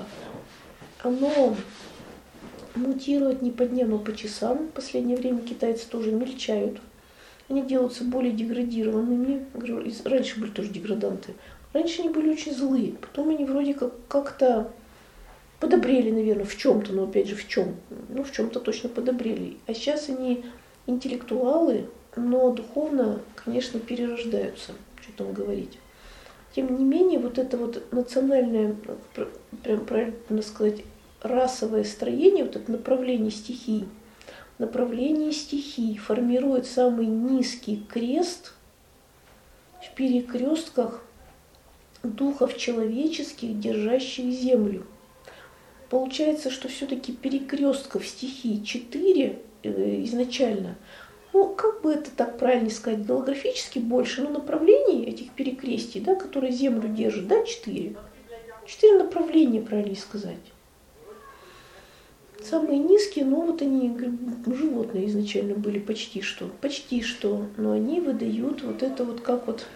S1: оно мутирует не по дням, а по часам. В последнее время китайцы тоже мельчают. Они делаются более деградированными. Говорю, раньше были тоже деграданты. Раньше они были очень злые. Потом они вроде как-то подобрели, наверное, в чем-то, но опять же в чем? В чем-то точно подобрели. А сейчас они интеллектуалы, но духовно, конечно, перерождаются. Что там говорить. Тем не менее, вот это вот национальное, прям правильно сказать, расовое строение, вот это направление стихий формирует самый низкий крест в перекрестках духов человеческих, держащих землю. Получается, что все-таки перекрестков стихий 4 изначально. Как бы это так правильно сказать, голографически больше, но направлений этих перекрестий, да, которые Землю держат, 4. 4 направления, правильно сказать. Самые низкие, но вот они, животные изначально были почти что, но они выдают вот это вот как вот...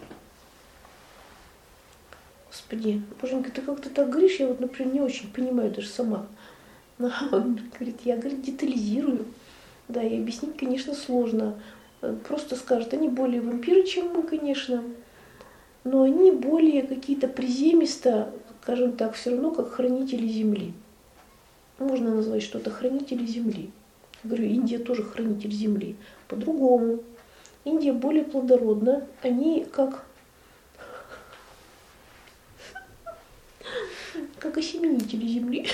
S1: Господи, боженька, ты как-то так говоришь, я вот, например, не очень понимаю даже сама. Он говорит, я, детализирую. Да, и объяснить, конечно, сложно. Просто скажут, они более вампиры, чем мы, конечно. но они более какие-то приземисто, скажем так, все равно как хранители земли. Можно назвать что-то хранители земли. Я говорю, Индия тоже хранитель земли. По-другому. Индия более плодородна. Они как осеменители земли.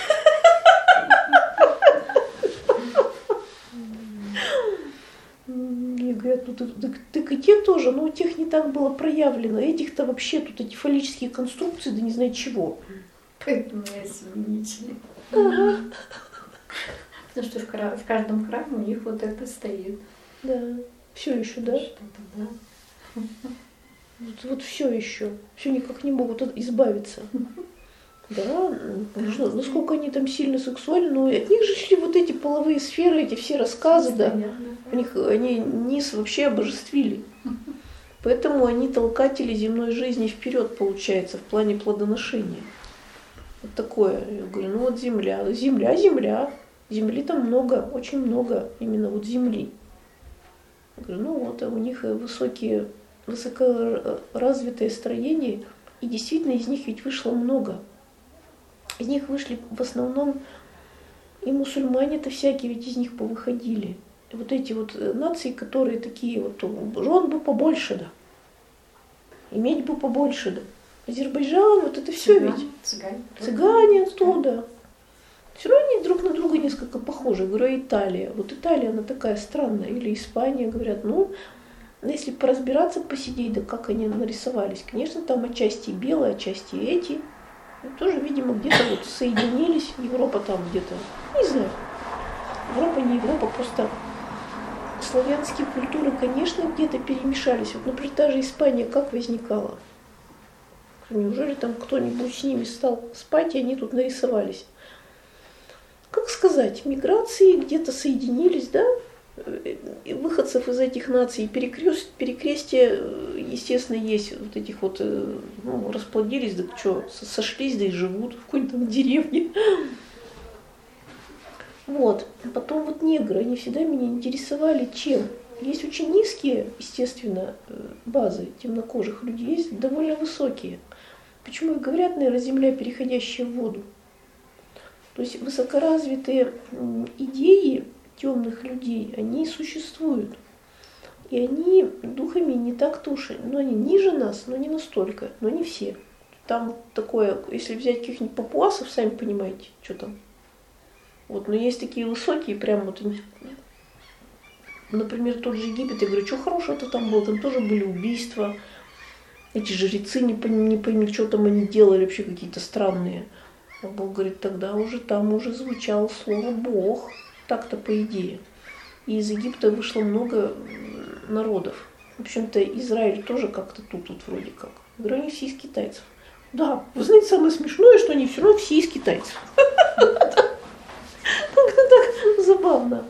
S1: Мне говорят, ну так и те тоже, но у тех не так было проявлено. Этих-то вообще тут эти фаллические конструкции, да не знаю чего.
S2: Поэтому и осеменители.
S1: Ага.
S2: Потому что в каждом храме у них вот это стоит.
S1: Да, все еще, да?
S2: Что-то, да.
S1: Вот все еще. Все никак не могут избавиться. Да, насколько они там сильно сексуальны, но от них же шли вот эти половые сферы, эти все рассказы, да. Они низ вообще обожествили. Поэтому они толкатели земной жизни вперед, получается, в плане плодоношения. Вот такое. Я говорю, ну вот земля. Земли там много, очень много именно вот земли. Я говорю, ну вот, а у них высокоразвитое строение, и действительно из них ведь вышло много. Из них вышли в основном и мусульмане-то всякие, ведь из них повыходили. И вот эти вот нации, которые такие вот, жен бы побольше, да, иметь бы побольше, да. Азербайджан, вот это все ведь. Цыгане оттуда. Все равно они друг на друга несколько похожи. Говорю, Италия. Вот Италия, она такая странная. Или Испания, говорят, ну, если поразбираться, посидеть, да как они нарисовались. Конечно, там отчасти белые, отчасти эти. И тоже, видимо, где-то вот соединились. Европа там где-то, не знаю. Европа не Европа, просто славянские культуры, конечно, где-то перемешались. Вот, например, та же Испания как возникала? Неужели там кто-нибудь с ними стал спать, и они тут нарисовались? Как сказать, миграции где-то соединились, да? Выходцев из этих наций перекрестие, естественно, есть. Вот этих вот, ну, расплодились, да что, сошлись, да и живут в какой-то там деревне. Вот. Потом вот негры, они всегда меня интересовали чем? Есть очень низкие, естественно, базы темнокожих людей, есть довольно высокие. Почему и говорят, наверное, земля, переходящая в воду. То есть высокоразвитые идеи темных людей, они существуют. И они духами не так туши. Но они ниже нас, но не настолько, но не все. Там такое, если взять каких-нибудь папуасов, сами понимаете, что там. Вот, но есть такие высокие, прям вот, например, тот же Египет, я говорю, что хорошего-то там было, там тоже были убийства. Эти жрецы, не пойми, что там они делали, вообще какие-то странные. А Бог говорит, тогда уже там уже звучало слово Бог, так-то по идее. И из Египта вышло много народов. В общем-то, Израиль тоже как-то тут вроде как. Я говорю, они все из китайцев. Да, вы знаете, самое смешное, что они все равно все из китайцев. Так забавно.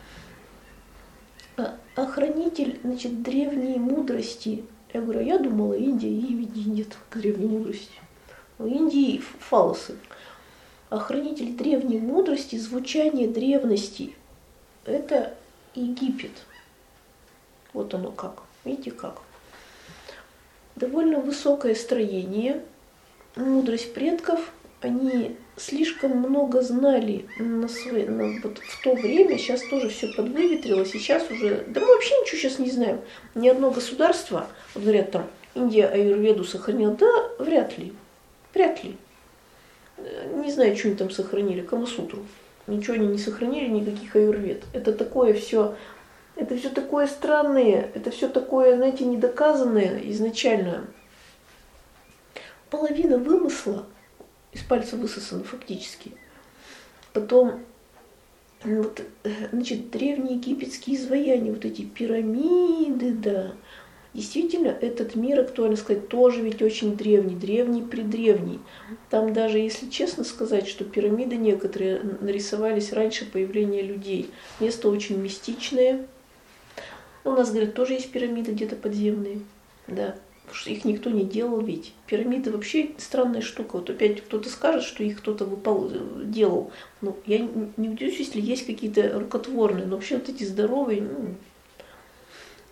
S1: Охранитель, значит, древней мудрости. Я говорю, я думала, Индия, и ведь нет древней мудрости. У Индии фалосы. Охранитель древней мудрости, звучание древности. Это Египет. Вот оно как. Видите как? Довольно высокое строение. Мудрость предков. Они слишком много знали вот в то время. Сейчас тоже все подвыветрилось. И сейчас уже... Да мы вообще ничего сейчас не знаем. Ни одно государство, вот говорят там, Индия аюрведу сохранила. Да, вряд ли. Вряд ли. Не знаю, что они там сохранили. Камасутру. Ничего они не сохранили, никаких аюрвед. Это такое все... Это все такое странное. Это все такое, знаете, недоказанное изначально. Половина вымысла из пальца высосано фактически. Потом, вот, значит, древние египетские изваяния, вот эти пирамиды, да. Действительно, этот мир, актуально сказать, тоже ведь очень древний, древний-предревний. Там даже, если честно сказать, что пирамиды некоторые нарисовались раньше появления людей. Место очень мистичное. У нас, говорят, тоже есть пирамиды где-то подземные, да. Потому что их никто не делал ведь. Пирамиды вообще странная штука. Вот опять кто-то скажет, что их кто-то делал. Ну, я не удивлюсь, если есть какие-то рукотворные. Но вообще вот эти здоровые,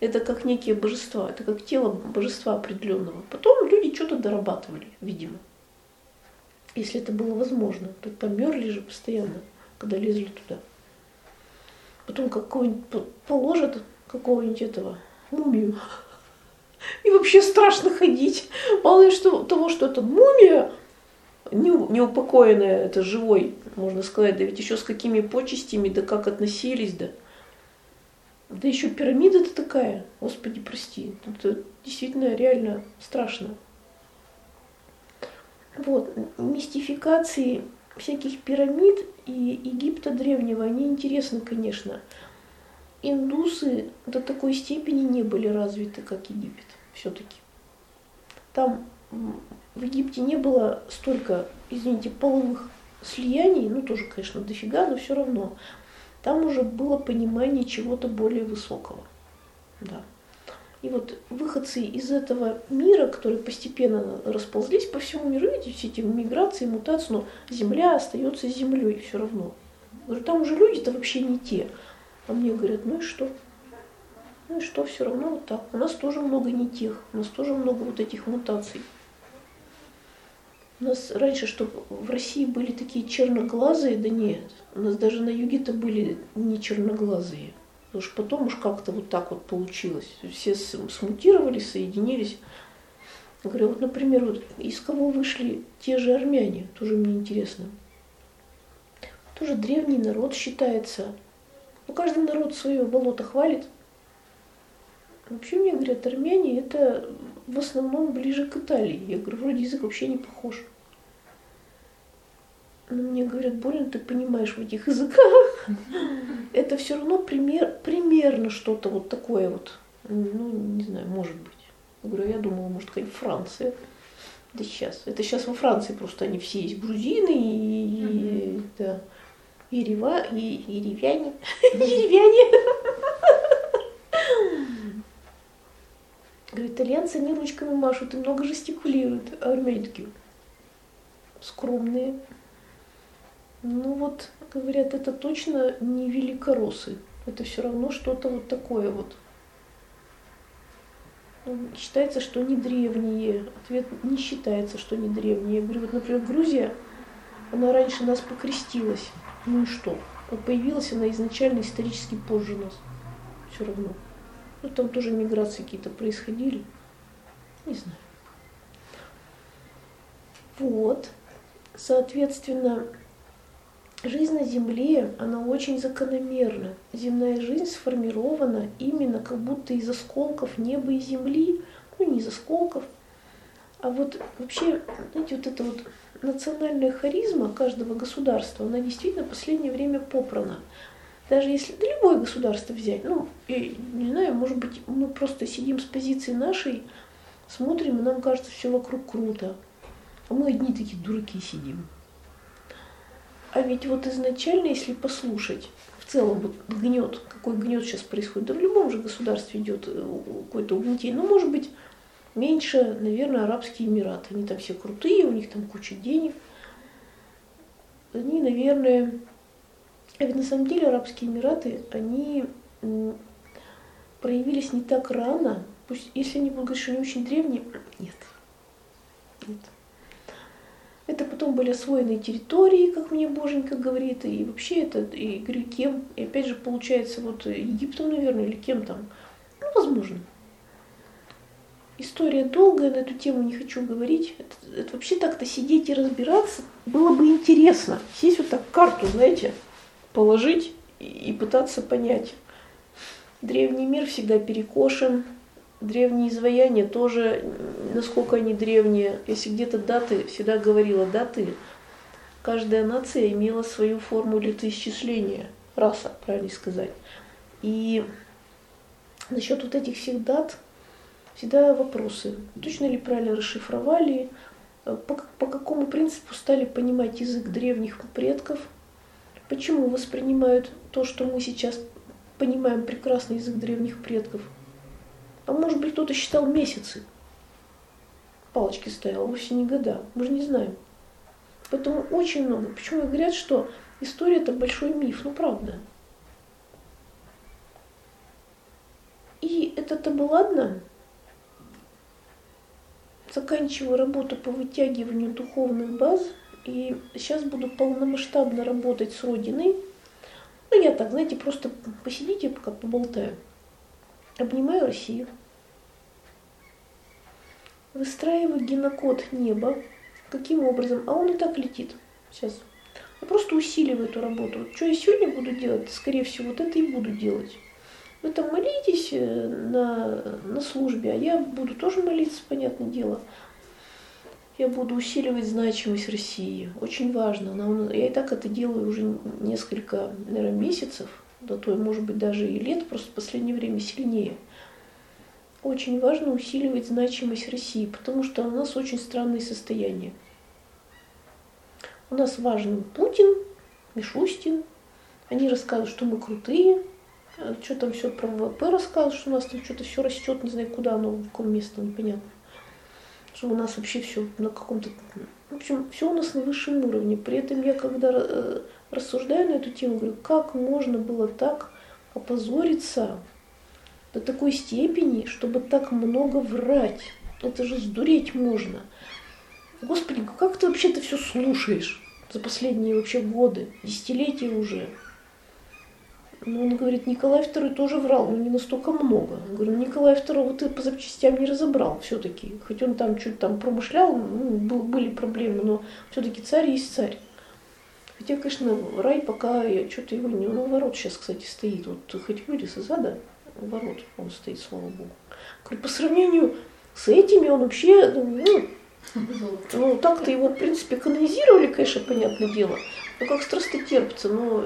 S1: Это как некие божества, это как тело божества определенного. Потом люди что-то дорабатывали, видимо. Если это было возможно. Там мерли же постоянно, когда лезли туда. Потом какого-нибудь положат, какого-нибудь этого мумию. И вообще страшно ходить. Мало ли того, что это мумия, неупокоенная, это живой, можно сказать, да ведь еще с какими почестями, да как относились, да. Да еще пирамида-то такая, Господи, прости. Это действительно реально страшно. Вот, мистификации всяких пирамид и Египта древнего, они интересны, конечно. Индусы до такой степени не были развиты, как Египет, все-таки. Там в Египте не было столько, извините, половых слияний, ну тоже, конечно, дофига, но все равно. Там уже было понимание чего-то более высокого. Да. И вот выходцы из этого мира, которые постепенно расползлись по всему миру, видите, все эти миграции, мутации, но Земля остается Землей все равно. Говорю, там уже люди-то вообще не те. А мне говорят, ну и что? Ну и что, все равно вот так. У нас тоже много не тех, у нас тоже много вот этих мутаций. У нас раньше, что в России были такие черноглазые, да нет. У нас даже на юге-то были не черноглазые. Потому что потом уж как-то вот так вот получилось. Все смутировались, соединились. Я говорю, вот, например, вот из кого вышли те же армяне, тоже мне интересно. Тоже древний народ считается. Ну, каждый народ свое болото хвалит. Вообще мне говорят, армяне это в основном ближе к Италии. Я говорю, вроде язык вообще не похож. Но мне говорят, больно ты понимаешь в этих языках. Это все равно примерно что-то вот такое вот. Ну, не знаю, может быть. Я говорю, я думала, может, какая-нибудь Франция. Да сейчас. Это сейчас во Франции просто они все есть грузины и да, и ревяне. Говорит, итальянцы они ручками машут и много жестикулируют, а армяне такие скромные. Ну вот, говорят, это точно не великороссы. Это все равно что-то вот такое вот. Считается, что они древние. Ответ не считается, что они древние. Я говорю, вот, например, Грузия, она раньше нас покрестилась. Ну и что? Вот появилась она изначально исторически позже нас. Все равно. Ну там тоже миграции какие-то происходили. Не знаю. Вот. Соответственно, жизнь на Земле, она очень закономерна. Земная жизнь сформирована именно как будто из осколков неба и земли. Ну, не из осколков. А вот вообще, знаете, вот эта вот национальная харизма каждого государства, она действительно в последнее время попрана. Даже если да, любое государство взять, ну, я не знаю, может быть, мы просто сидим с позиции нашей, смотрим, и нам кажется, все вокруг круто. А мы одни такие дураки сидим. А ведь вот изначально, если послушать, в целом вот гнет, какой гнет сейчас происходит, да в любом же государстве идет какой-то угнетение, ну, может быть, меньше, наверное, Арабские Эмираты. Они там все крутые, у них там куча денег. Они, наверное... А ведь на самом деле Арабские Эмираты, они проявились не так рано. Пусть, если они будут говорить, что они очень древние, нет. Это потом были освоенные территории, как мне Боженька говорит, и вообще это, и говорю, кем, и опять же получается вот Египтом, наверное, или кем там. Ну, возможно. История долгая, на эту тему не хочу говорить. Это вообще так-то сидеть и разбираться было бы интересно. Сесть вот так карту, знаете, положить и пытаться понять. Древний мир всегда перекошен, древние изваяния тоже, насколько они древние. Если где-то даты, всегда говорила даты, каждая нация имела свою форму летоисчисления, раса, правильно сказать. И насчет вот этих всех дат всегда вопросы. Точно ли правильно расшифровали, по какому принципу стали понимать язык древних предков, почему воспринимают то, что мы сейчас понимаем прекрасный язык древних предков. А может быть, кто-то считал месяцы, палочки ставил, вовсе не года, мы же не знаем. Поэтому очень много. Почему говорят, что история это большой миф, ну правда. И это бы ладно, заканчиваю работу по вытягиванию духовных баз, и сейчас буду полномасштабно работать с Родиной. Ну, я так, знаете, просто посидите, пока поболтаю. Обнимаю Россию. Выстраиваю генокод неба. Каким образом? А он и так летит сейчас. Я просто усиливаю эту работу. Вот что я сегодня буду делать, скорее всего, вот это и буду делать. Вы там молитесь на службе, а я буду тоже молиться, понятное дело. Я буду усиливать значимость России. Очень важно. Я и так это делаю уже несколько, наверное, месяцев, да то, может быть, даже и лет, просто в последнее время сильнее. Очень важно усиливать значимость России, потому что у нас очень странные состояния. У нас важен Путин, Мишустин. Они рассказывают, что мы крутые. Что там все про ВВП рассказывают, что у нас там что-то все растет, не знаю куда оно, в каком месте, непонятно. Что у нас вообще все на каком-то... В общем, все у нас на высшем уровне. При этом я, когда рассуждаю на эту тему, говорю, как можно было так опозориться до такой степени, чтобы так много врать. Это же сдуреть можно. Господи, как ты вообще это все слушаешь за последние вообще годы, десятилетия уже? Ну, он говорит, Николай II тоже врал, но не настолько много. Я говорю, Николай II ты по запчастям не разобрал все-таки. Хоть он там что-то там промышлял, были проблемы, но все-таки царь есть царь. Хотя, конечно, рай пока я что-то его не... Ну, ворот сейчас, кстати, стоит. Вот хоть вылез из ада, ворот он стоит, слава богу. Говорю, по сравнению с этими он вообще... Ну, так-то его, в принципе, канонизировали, конечно, понятное дело. Но как страстотерпца, но...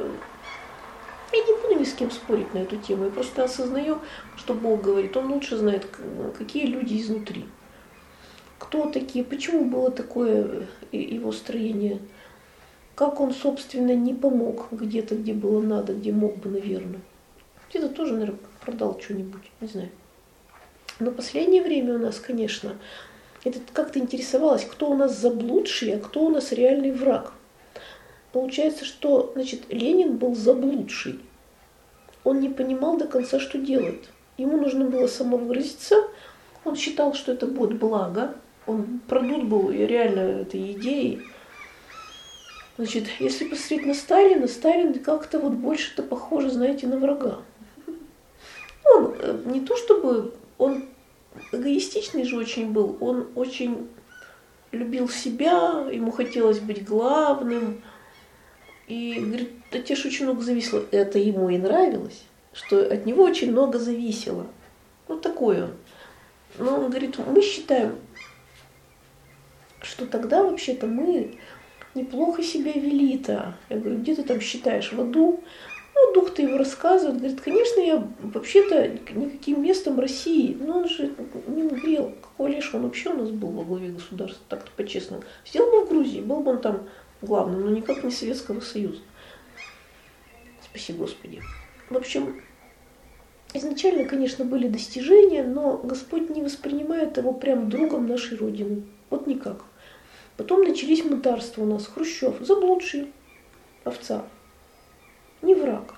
S1: Я не буду ни с кем спорить на эту тему, я просто осознаю, что Бог говорит, Он лучше знает, какие люди изнутри. Кто такие, почему было такое его строение, как он, собственно, не помог где-то, где было надо, где мог бы, наверное. Где-то тоже, наверное, продал что-нибудь, не знаю. Но в последнее время у нас, конечно, это как-то интересовалось, кто у нас заблудший, а кто у нас реальный враг. Получается, что, значит, Ленин был заблудший. Он не понимал до конца, что делает. Ему нужно было самовыразиться. Он считал, что это будет благо. Он продут был реально этой идеей. Значит, если посмотреть на Сталина, Сталин как-то вот больше-то похоже, знаете, на врага. Он не то чтобы... Он эгоистичный же очень был. Он очень любил себя, ему хотелось быть главным. И, говорит, от тебя же очень много зависело. Это ему и нравилось, что от него очень много зависело. Вот такой он. Но он говорит, мы считаем, что тогда вообще-то мы неплохо себя вели-то. Я говорю, где ты там считаешь, в аду? Ну, дух-то его рассказывает. Говорит, конечно, я вообще-то никаким местом России. Но он же не грел. Какой лишь он вообще у нас был во главе государства, так-то по-честному. Сидел бы в Грузии, был бы он там главным, но никак не Советского Союза. Спаси Господи. В общем, изначально, конечно, были достижения, но Господь не воспринимает его прям другом нашей Родины. Вот никак. Потом начались мытарства у нас. Хрущев, заблудший, овца. Не враг.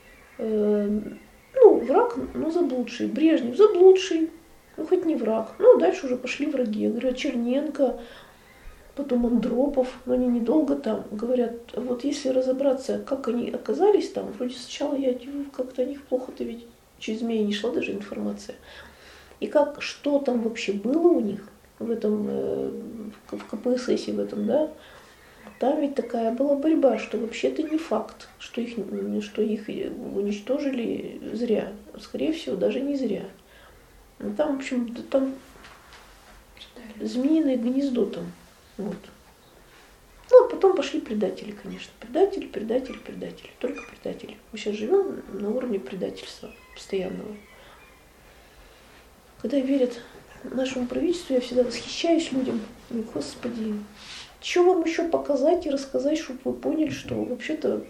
S1: Враг, но заблудший. Брежнев, заблудший. Ну, хоть не враг. Ну, дальше уже пошли враги. Я говорю, Черненко, потом Андропов, но они недолго там. Говорят, вот если разобраться, как они оказались там, вроде сначала я как-то о них плохо-то ведь через меня не шла даже информация. И что там вообще было у них в этом, в КПСС в этом, да, там ведь такая была борьба, что вообще-то не факт, что их уничтожили зря. Скорее всего, даже не зря. Но там, в общем, там змеиное гнездо там. Вот. Ну, а потом пошли предатели, конечно. Предатели. Только предатели. Мы сейчас живем на уровне предательства постоянного. Когда верят нашему правительству, я всегда восхищаюсь людям. Господи, что вам еще показать и рассказать, чтобы вы поняли, что вообще-то...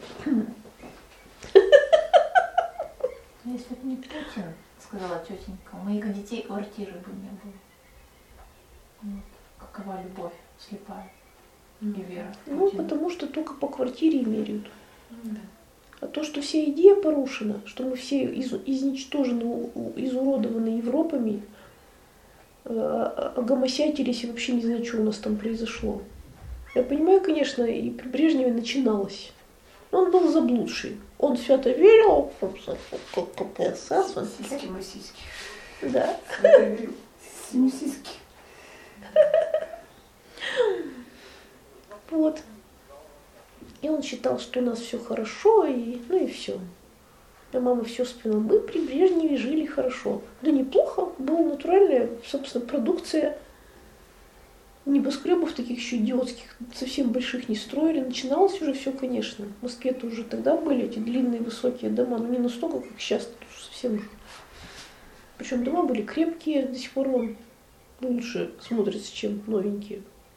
S2: Если бы не Путин, сказала тетенька, у моих детей квартиры бы не было. Вот. Какова любовь слепая и вера.
S1: Ну, потому что только по квартире меряют.
S2: Да.
S1: А то, что вся идея порушена, что мы все изничтожены, изуродованы Европами, огомосятились и вообще не знаю, что у нас там произошло. Я понимаю, конечно, и при Брежневе начиналось. Он был заблудший. Он свято верил в КПСС.
S2: Сиськи.
S1: Да.
S2: Сиськи.
S1: Вот. И он считал, что у нас все хорошо, и все. А мама все вспоминала. Мы при Брежневе жили хорошо. Да неплохо, была натуральная, собственно, продукция. Небоскребов таких еще идиотских, совсем больших не строили. Начиналось уже все, конечно. В Москве-то уже тогда были эти длинные высокие дома, но не настолько, как сейчас, совсем уже. Причем дома были крепкие, до сих пор он лучше смотрится, чем новенькие.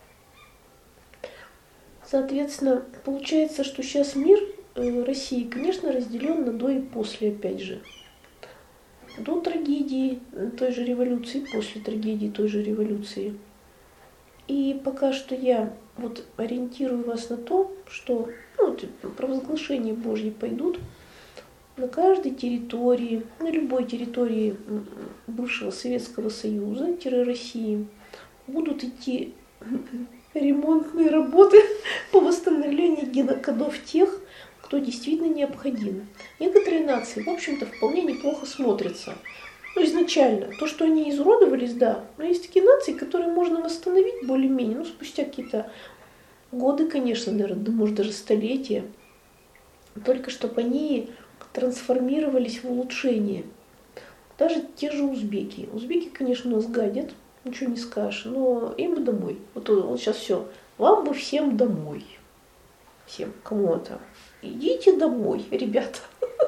S1: Соответственно, получается, что сейчас мир России, конечно, разделен на до и после, опять же. До трагедии той же революции, после трагедии той же революции. И пока что я вот ориентирую вас на то, что провозглашения Божьи пойдут на каждой территории, на любой территории бывшего Советского Союза-России будут идти ремонтные работы по восстановлению генокодов тех, кто действительно необходим. Некоторые нации, в общем-то, вполне неплохо смотрятся. Изначально. То, что они изуродовались, да. Но есть такие нации, которые можно восстановить более-менее, спустя какие-то годы, конечно, наверное, да, может, даже столетия. Только чтобы они трансформировались в улучшение. Даже те же узбеки. Узбеки, конечно, нас гадят, ничего не скажешь, но им бы домой. Вот сейчас все. Вам бы всем домой. Всем кому-то. Идите домой, ребята.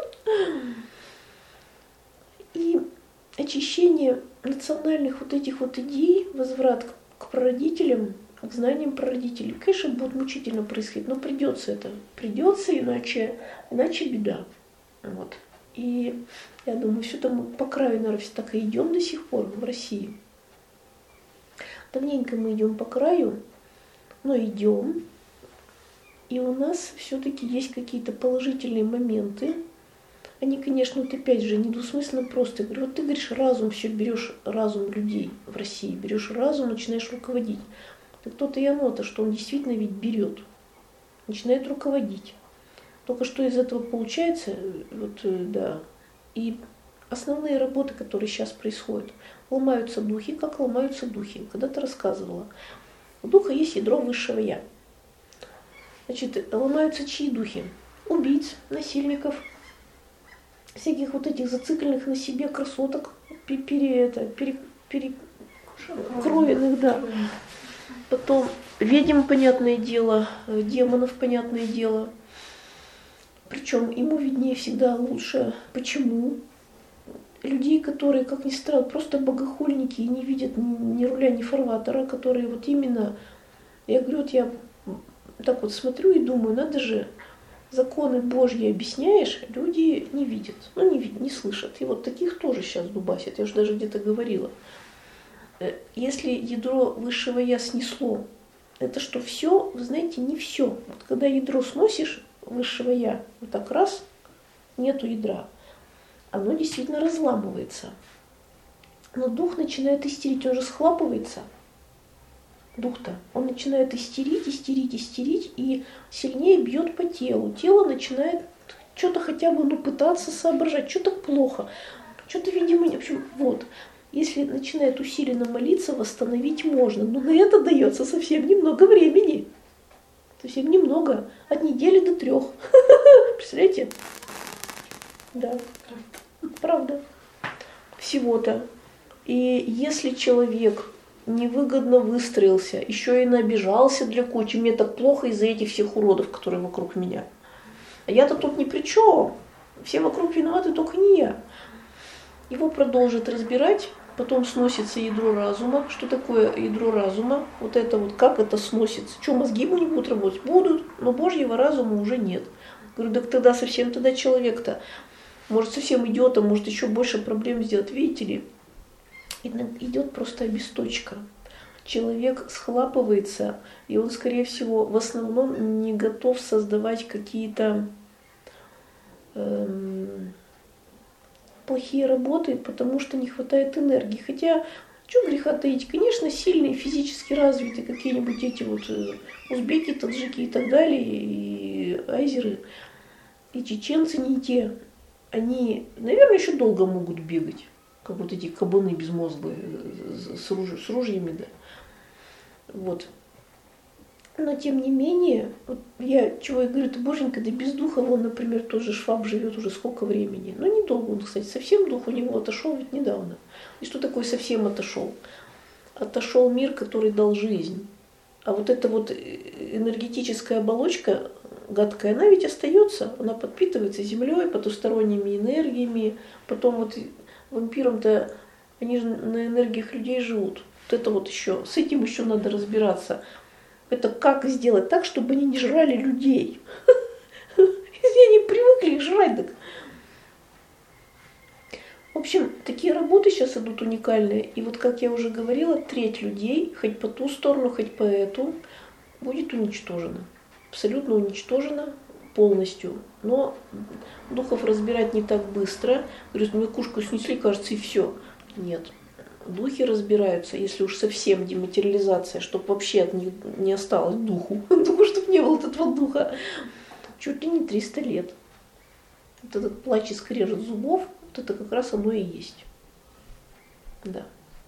S1: И очищение национальных вот этих вот идей, возврат к прародителям, к знаниям прародителей, конечно, будет мучительно происходить, но придется это. Придется, иначе беда. Вот. И я думаю, все там по краю, наверное, все так и идем до сих пор в России. Давненько мы идем по краю, но идем. И у нас все-таки есть какие-то положительные моменты. Они, конечно, вот опять же недвусмысленно просто. Я говорю, вот ты говоришь разум, все берешь разум людей в России, берешь разум, начинаешь руководить. Так то-то и оно-то, что он действительно ведь берет, начинает руководить. Только что из этого получается, да. И основные работы, которые сейчас происходят, ломаются духи, как ломаются духи. Когда-то рассказывала. У духа есть ядро высшего я. Значит, ломаются чьи духи? Убийц, насильников, всяких вот этих зацикленных на себе красоток, перекроенных, да. Потом ведьм, понятное дело, демонов, понятное дело. Причем ему виднее всегда лучше. Почему? Людей, которые, как ни странно, просто богохульники и не видят ни руля, ни фарватера, которые вот именно, я говорю, вот я так вот смотрю и думаю, надо же, законы Божьи объясняешь, люди не видят, не слышат. И вот таких тоже сейчас дубасят, я уже даже где-то говорила. Если ядро высшего я снесло, это что все, вы знаете, не все. Вот когда ядро сносишь высшего я, вот так раз, нету ядра, оно действительно разламывается. Но дух начинает истерить, он же схлапывается. Дух-то, он начинает истерить, и сильнее бьет по телу. Тело начинает что-то хотя бы пытаться соображать, что так плохо, что-то, видимо, в общем, вот. Если начинает усиленно молиться, восстановить можно, но на это дается совсем немного времени. Совсем немного, от недели до 3. Представляете? Да, правда. Всего-то. И если человек невыгодно выстроился, еще и набежался для кучи, мне так плохо из-за этих всех уродов, которые вокруг меня. А я-то тут ни при чем. Все вокруг виноваты, только не я. Его продолжат разбирать, потом сносится ядро разума. Что такое ядро разума? Вот это вот, как это сносится? Что, мозги ему не будут работать? Будут, но Божьего разума уже нет. Говорю, так тогда совсем человек-то, может, совсем идиотом, может, еще больше проблем сделать. Видите ли, идет просто обесточка. Человек схлапывается, и он, скорее всего, в основном не готов создавать какие-то плохие работы, потому что не хватает энергии. Хотя, что греха таить, конечно, сильные, физически развитые какие-нибудь эти вот узбеки, таджики и так далее, и азеры, и чеченцы не те. Они, наверное, еще долго могут бегать, как вот эти кабаны безмозглые с ружьями, да. Вот. Но тем не менее, вот я чего и говорю, ты, боженька, да без духа, вон, например, тот же Шваб живет уже сколько времени. Но недолго он, кстати, совсем дух у него отошел ведь недавно. И что такое совсем отошел? Отошел мир, который дал жизнь. А вот эта вот энергетическая оболочка гадкая, она ведь остается, она подпитывается землей, потусторонними энергиями. Потом вот вампирам-то, они же на энергиях людей живут. Вот это вот еще, с этим еще надо разбираться. Это как сделать так, чтобы они не жрали людей. Если они привыкли их жрать, так. В общем, такие работы сейчас идут уникальные. И вот, как я уже говорила, треть людей, хоть по ту сторону, хоть по эту, будет уничтожена. Абсолютно уничтожена полностью. Но духов разбирать не так быстро. Говорят, ну кушку снесли, кажется, и все. Нет. Духи разбираются, если уж совсем дематериализация, чтобы вообще от них не осталось духу, чтобы не было этого духа, чуть ли не 300 лет. Вот этот плач и скрежет зубов, вот это как раз оно и есть. Да.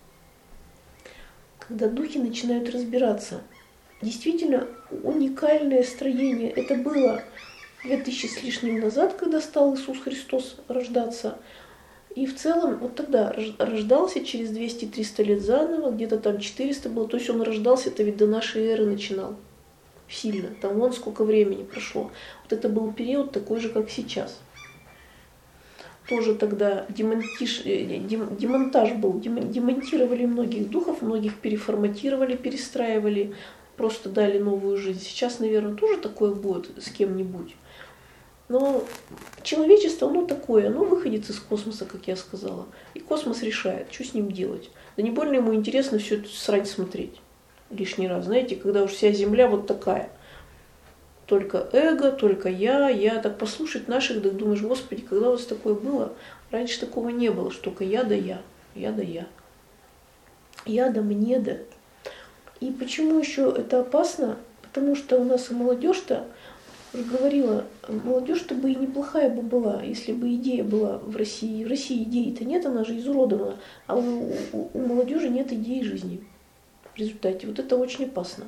S1: Когда духи начинают разбираться, действительно уникальное строение. Это было 2000 с лишним назад, когда стал Иисус Христос рождаться. И в целом вот тогда рождался через 200-300 лет заново, где-то там 400 было. То есть он рождался-то ведь до нашей эры начинал. Сильно. Там вон сколько времени прошло. Вот это был период такой же, как сейчас. Тоже тогда демонтаж был. Демонтировали многих духов, многих переформатировали, перестраивали. Просто дали новую жизнь. Сейчас, наверное, тоже такое будет с кем-нибудь. Но человечество, оно такое, оно выходит из космоса, как я сказала. И космос решает, что с ним делать. Да не больно ему интересно всю эту срань смотреть лишний раз. Знаете, когда уж вся Земля вот такая. Только эго, только я. Так послушать наших, так думаешь, Господи, когда у вас такое было? Раньше такого не было, что только я да я. Я да я. Я да мне да. И почему еще это опасно? Потому что у нас и молодежь-то, уже говорила, молодежь-то бы и неплохая бы была, если бы идея была в России. В России идеи-то нет, она же изуродована, а у молодежи нет идеи жизни в результате. Вот это очень опасно.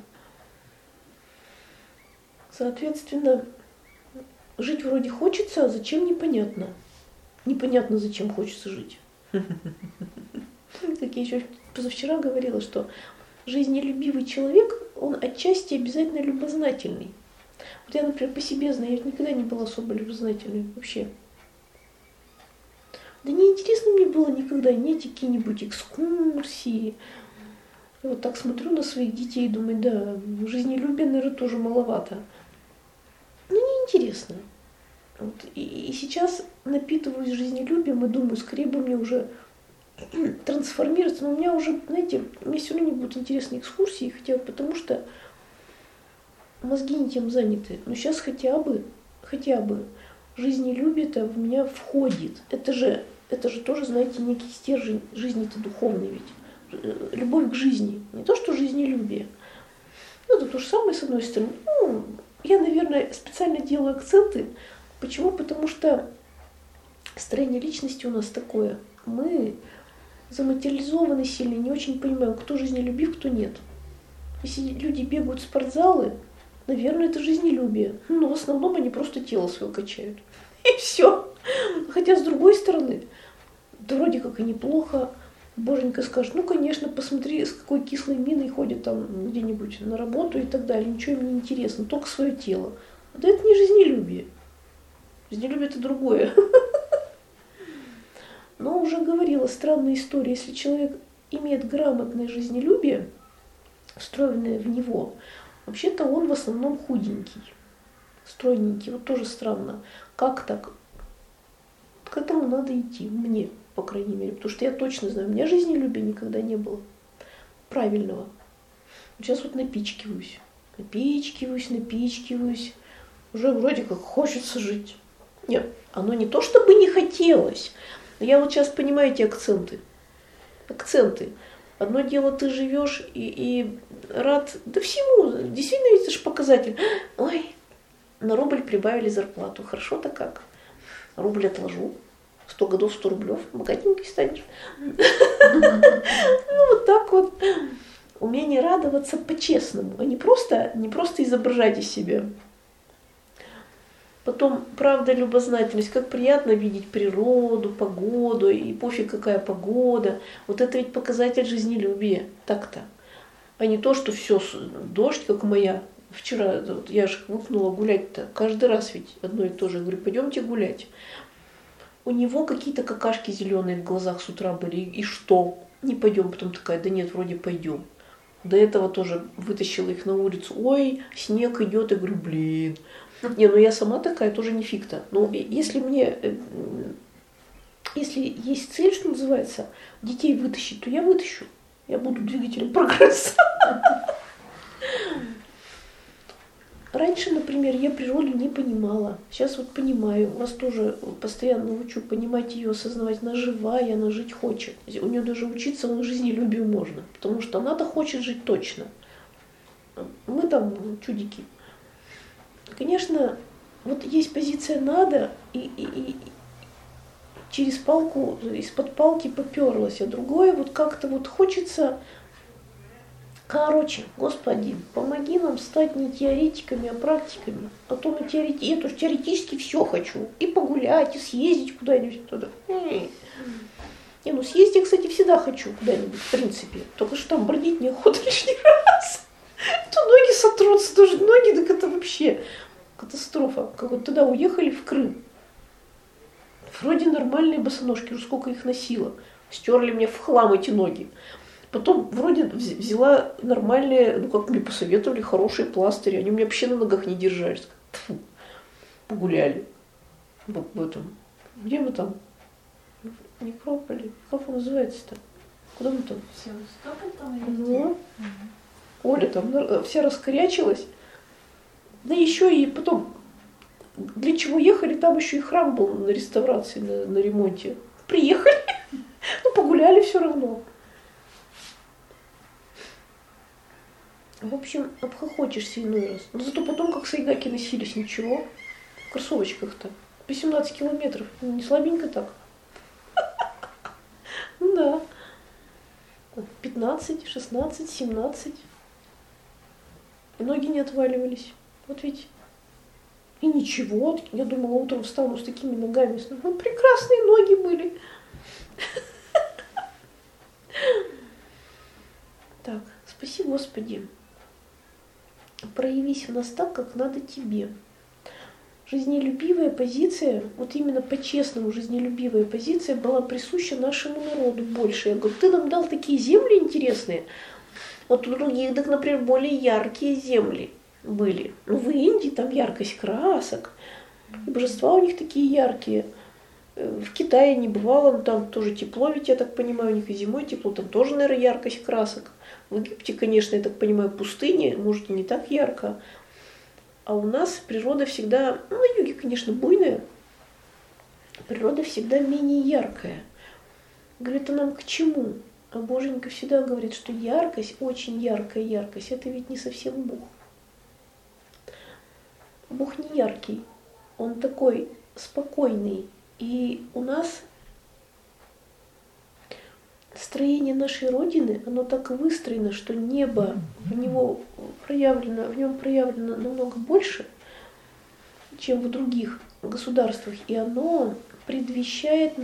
S1: Соответственно, жить вроде хочется, а зачем непонятно. Непонятно, зачем хочется жить. Как я еще позавчера говорила, что жизнелюбивый человек, он отчасти обязательно любознательный. Вот я, например, по себе знаю, я никогда не была особо любознательной вообще. Да неинтересно мне было никогда ни какие-нибудь экскурсии. Я вот так смотрю на своих детей и думаю, да, жизнелюбия, наверное, тоже маловато. Ну, неинтересно. Вот. И сейчас напитываюсь жизнелюбием и думаю, скорее бы мне уже трансформироваться. Но у меня уже, знаете, мне все равно не будут интересны экскурсии, хотя бы потому что мозги не тем заняты. Но сейчас хотя бы жизнелюбие-то в меня входит. Это же тоже, знаете, некий стержень жизни-то духовный ведь. Любовь к жизни. Не то, что жизнелюбие. Ну, это то же самое, с одной стороны. Ну, я, наверное, специально делаю акценты. Почему? Потому что строение личности у нас такое. Мы заматериализованы сильно, не очень понимаем, кто жизнелюбив, кто нет. Если люди бегают в спортзалы, наверное, это жизнелюбие. Но в основном они просто тело свое качают. И все. Хотя, с другой стороны, да вроде как и неплохо. Боженька скажет, ну, конечно, посмотри, с какой кислой миной ходят там где-нибудь на работу и так далее. Ничего им не интересно, только свое тело. Да это не жизнелюбие. Жизнелюбие – это другое. Но уже говорила, странная история. Если человек имеет грамотное жизнелюбие, встроенное в него, вообще-то он в основном худенький, стройненький. Вот тоже странно. Как так? К этому надо идти, мне, по крайней мере. Потому что я точно знаю, у меня жизнелюбия никогда не было. Правильного. Сейчас вот напичкиваюсь. Уже вроде как хочется жить. Нет, оно не то, чтобы не хотелось. Я вот сейчас понимаю эти акценты. Акценты. Одно дело, ты живешь и рад, да всему, действительно, это же показатель. Ой, на рубль прибавили зарплату, хорошо-то как? Рубль отложу, 100 годов 100 рублев, богатенький станешь. Ну вот так вот. Умение радоваться по-честному, а не просто изображать из себя. Потом, правда, любознательность, как приятно видеть природу, погоду, и пофиг какая погода. Вот это ведь показатель жизнелюбия, так-то. А не то, что все, дождь, как моя. Вчера, вот, я же выкнула гулять-то, каждый раз ведь одно и то же. Я говорю, пойдемте гулять. У него какие-то какашки зеленые в глазах с утра были, и что? Не пойдем, потом такая, да нет, вроде пойдем. До этого тоже вытащила их на улицу. Ой, снег идет, я говорю, блин. Не, ну я сама такая, тоже не фиг-то. Но если есть цель, что называется, детей вытащить, то я вытащу. Я буду двигателем прогресса. Раньше, например, я природу не понимала. Сейчас вот понимаю. Вас тоже постоянно учу понимать ее, осознавать. Она живая, она жить хочет. У нее даже учиться в жизнелюбию можно. Потому что она-то хочет жить точно. Мы там чудики. Конечно, вот есть позиция «надо», и через палку, из-под палки поперлась, а другое вот как-то вот хочется, короче, Господи, помоги нам стать не теоретиками, а практиками, а то мы я тоже теоретически все хочу, и погулять, и съездить куда-нибудь туда. Не, ну съездить я, кстати, всегда хочу куда-нибудь, в принципе, только что там бродить неохота лишний раз. То ноги сотрутся, тоже ноги, так это вообще катастрофа. Как вот туда уехали в Крым. Вроде нормальные босоножки, уже сколько их носила. Стерли мне в хлам эти ноги. Потом вроде взяла нормальные, ну как мне посоветовали, хорошие пластыри. Они у меня вообще на ногах не держались. Тьфу. Погуляли. В этом. Где мы там? В Некрополе. Как он называется-то? Куда мы там?
S2: Севастополь там или
S1: ну, Оля там вся раскорячилась. Да еще и потом, для чего ехали, там еще и храм был на реставрации, на ремонте. Приехали, ну погуляли все равно. В общем, обхохочешься иной раз. Но зато потом, как сайгаки носились, ничего. В кроссовочках-то. 18 километров. Не слабенько так. Ну да. 15, 16, 17. И ноги не отваливались. Вот ведь. И ничего. Я думала, утром встану с такими ногами. Ну, прекрасные ноги были. Так, спаси Господи. Проявись в нас так, как надо тебе. Жизнелюбивая позиция, вот именно по-честному жизнелюбивая позиция была присуща нашему народу больше. Я говорю, ты нам дал такие земли интересные. Вот у других, так, например, более яркие земли были. Ну, в Индии там яркость красок, и божества у них такие яркие. В Китае не бывало, но там тоже тепло, ведь я так понимаю, у них и зимой тепло, там тоже, наверное, яркость красок. В Египте, конечно, я так понимаю, пустыня, может, и не так ярко. А у нас природа всегда, ну, на юге, конечно, буйная, природа всегда менее яркая. Говорит, а нам к чему? А Боженька всегда говорит, что яркость, очень яркая яркость, это ведь не совсем Бог. Бог не яркий, он такой спокойный. И у нас строение нашей Родины, оно так выстроено, что небо в нем проявлено намного больше, чем в других государствах. И оно предвещает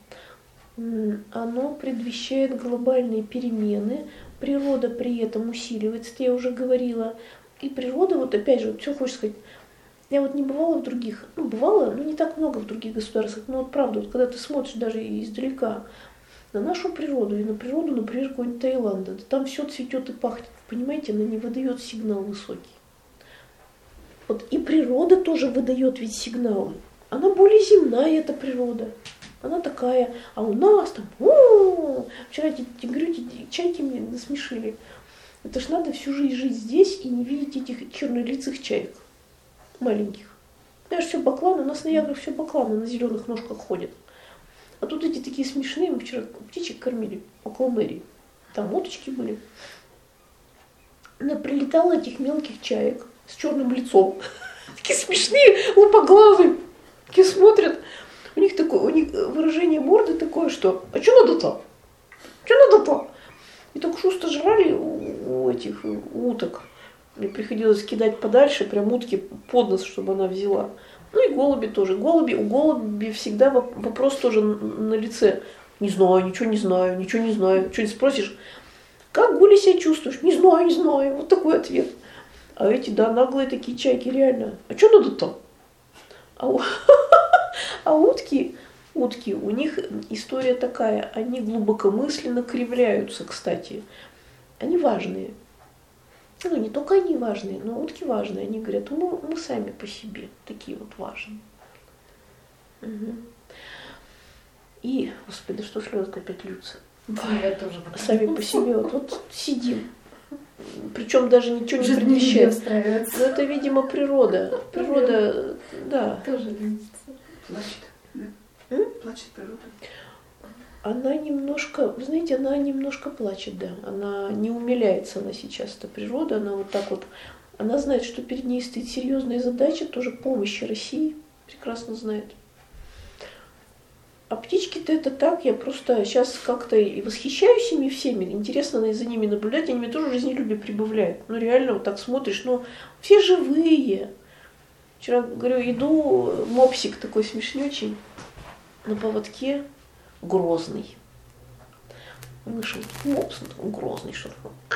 S1: глобальные перемены. Природа при этом усиливается, это я уже говорила. И природа, вот опять же, вот все хочется сказать, я вот не бывала в других, ну бывала, но не так много в других государствах. Но вот правда, вот когда ты смотришь даже издалека на нашу природу и на природу, например, какого-нибудь Таиланда, да там все цветет и пахнет, понимаете, она не выдает сигнал высокий. Вот и природа тоже выдает ведь сигналы. Она более земная, эта природа. Она такая, а у нас там, вчера эти чайки меня насмешили. Это ж надо всю жизнь жить здесь и не видеть этих чернолицых чаек. Маленьких. Знаешь, все бакланы, у нас на ягодах все бакланы, на зеленых ножках ходят. А тут эти такие смешные, мы вчера птичек кормили около мэрии. Там уточки были. Она прилетала этих мелких чаек с черным лицом. Такие смешные, лупоглазые. Такие смотрят. У них выражение морды такое, что «а что надо-то? Что надо-то?» И так шусто жрали у этих уток. Мне приходилось кидать подальше, прям утки под нос, чтобы она взяла. Ну и голуби тоже. У голуби всегда вопрос тоже на лице. Не знаю, ничего не знаю, ничего не знаю. Что-нибудь спросишь, как, Гуля, себя чувствуешь? Не знаю, не знаю. Вот такой ответ. А эти, да, наглые такие чайки, реально. А что надо-то? А утки, у них история такая. Они глубокомысленно кривляются, кстати. Они важные. Ну, не только они важные, но утки важные. Они говорят, мы сами по себе такие вот важные. Угу. И, господи, что слезы опять льются.
S2: Я тоже.
S1: Сами по себе вот сидим. Причем даже ничего не предвещает. Но это, видимо, природа. Природа, да.
S2: Тоже видится.
S3: Плачет. Плачет природа.
S1: Она немножко, вы знаете, она немножко плачет, да. Она не умиляется, она сейчас, эта природа, она вот так вот, она знает, что перед ней стоит серьезная задача, тоже помощи России, прекрасно знает. А птички-то это так, я просто сейчас как-то и восхищаюсь ими всеми, интересно за ними наблюдать, они мне тоже жизнелюбие прибавляют. Ну реально вот так смотришь, ну все живые. Вчера, говорю, иду, мопсик такой смешнючий, на поводке, грозный. Вышел мопс, он грозный, что-то.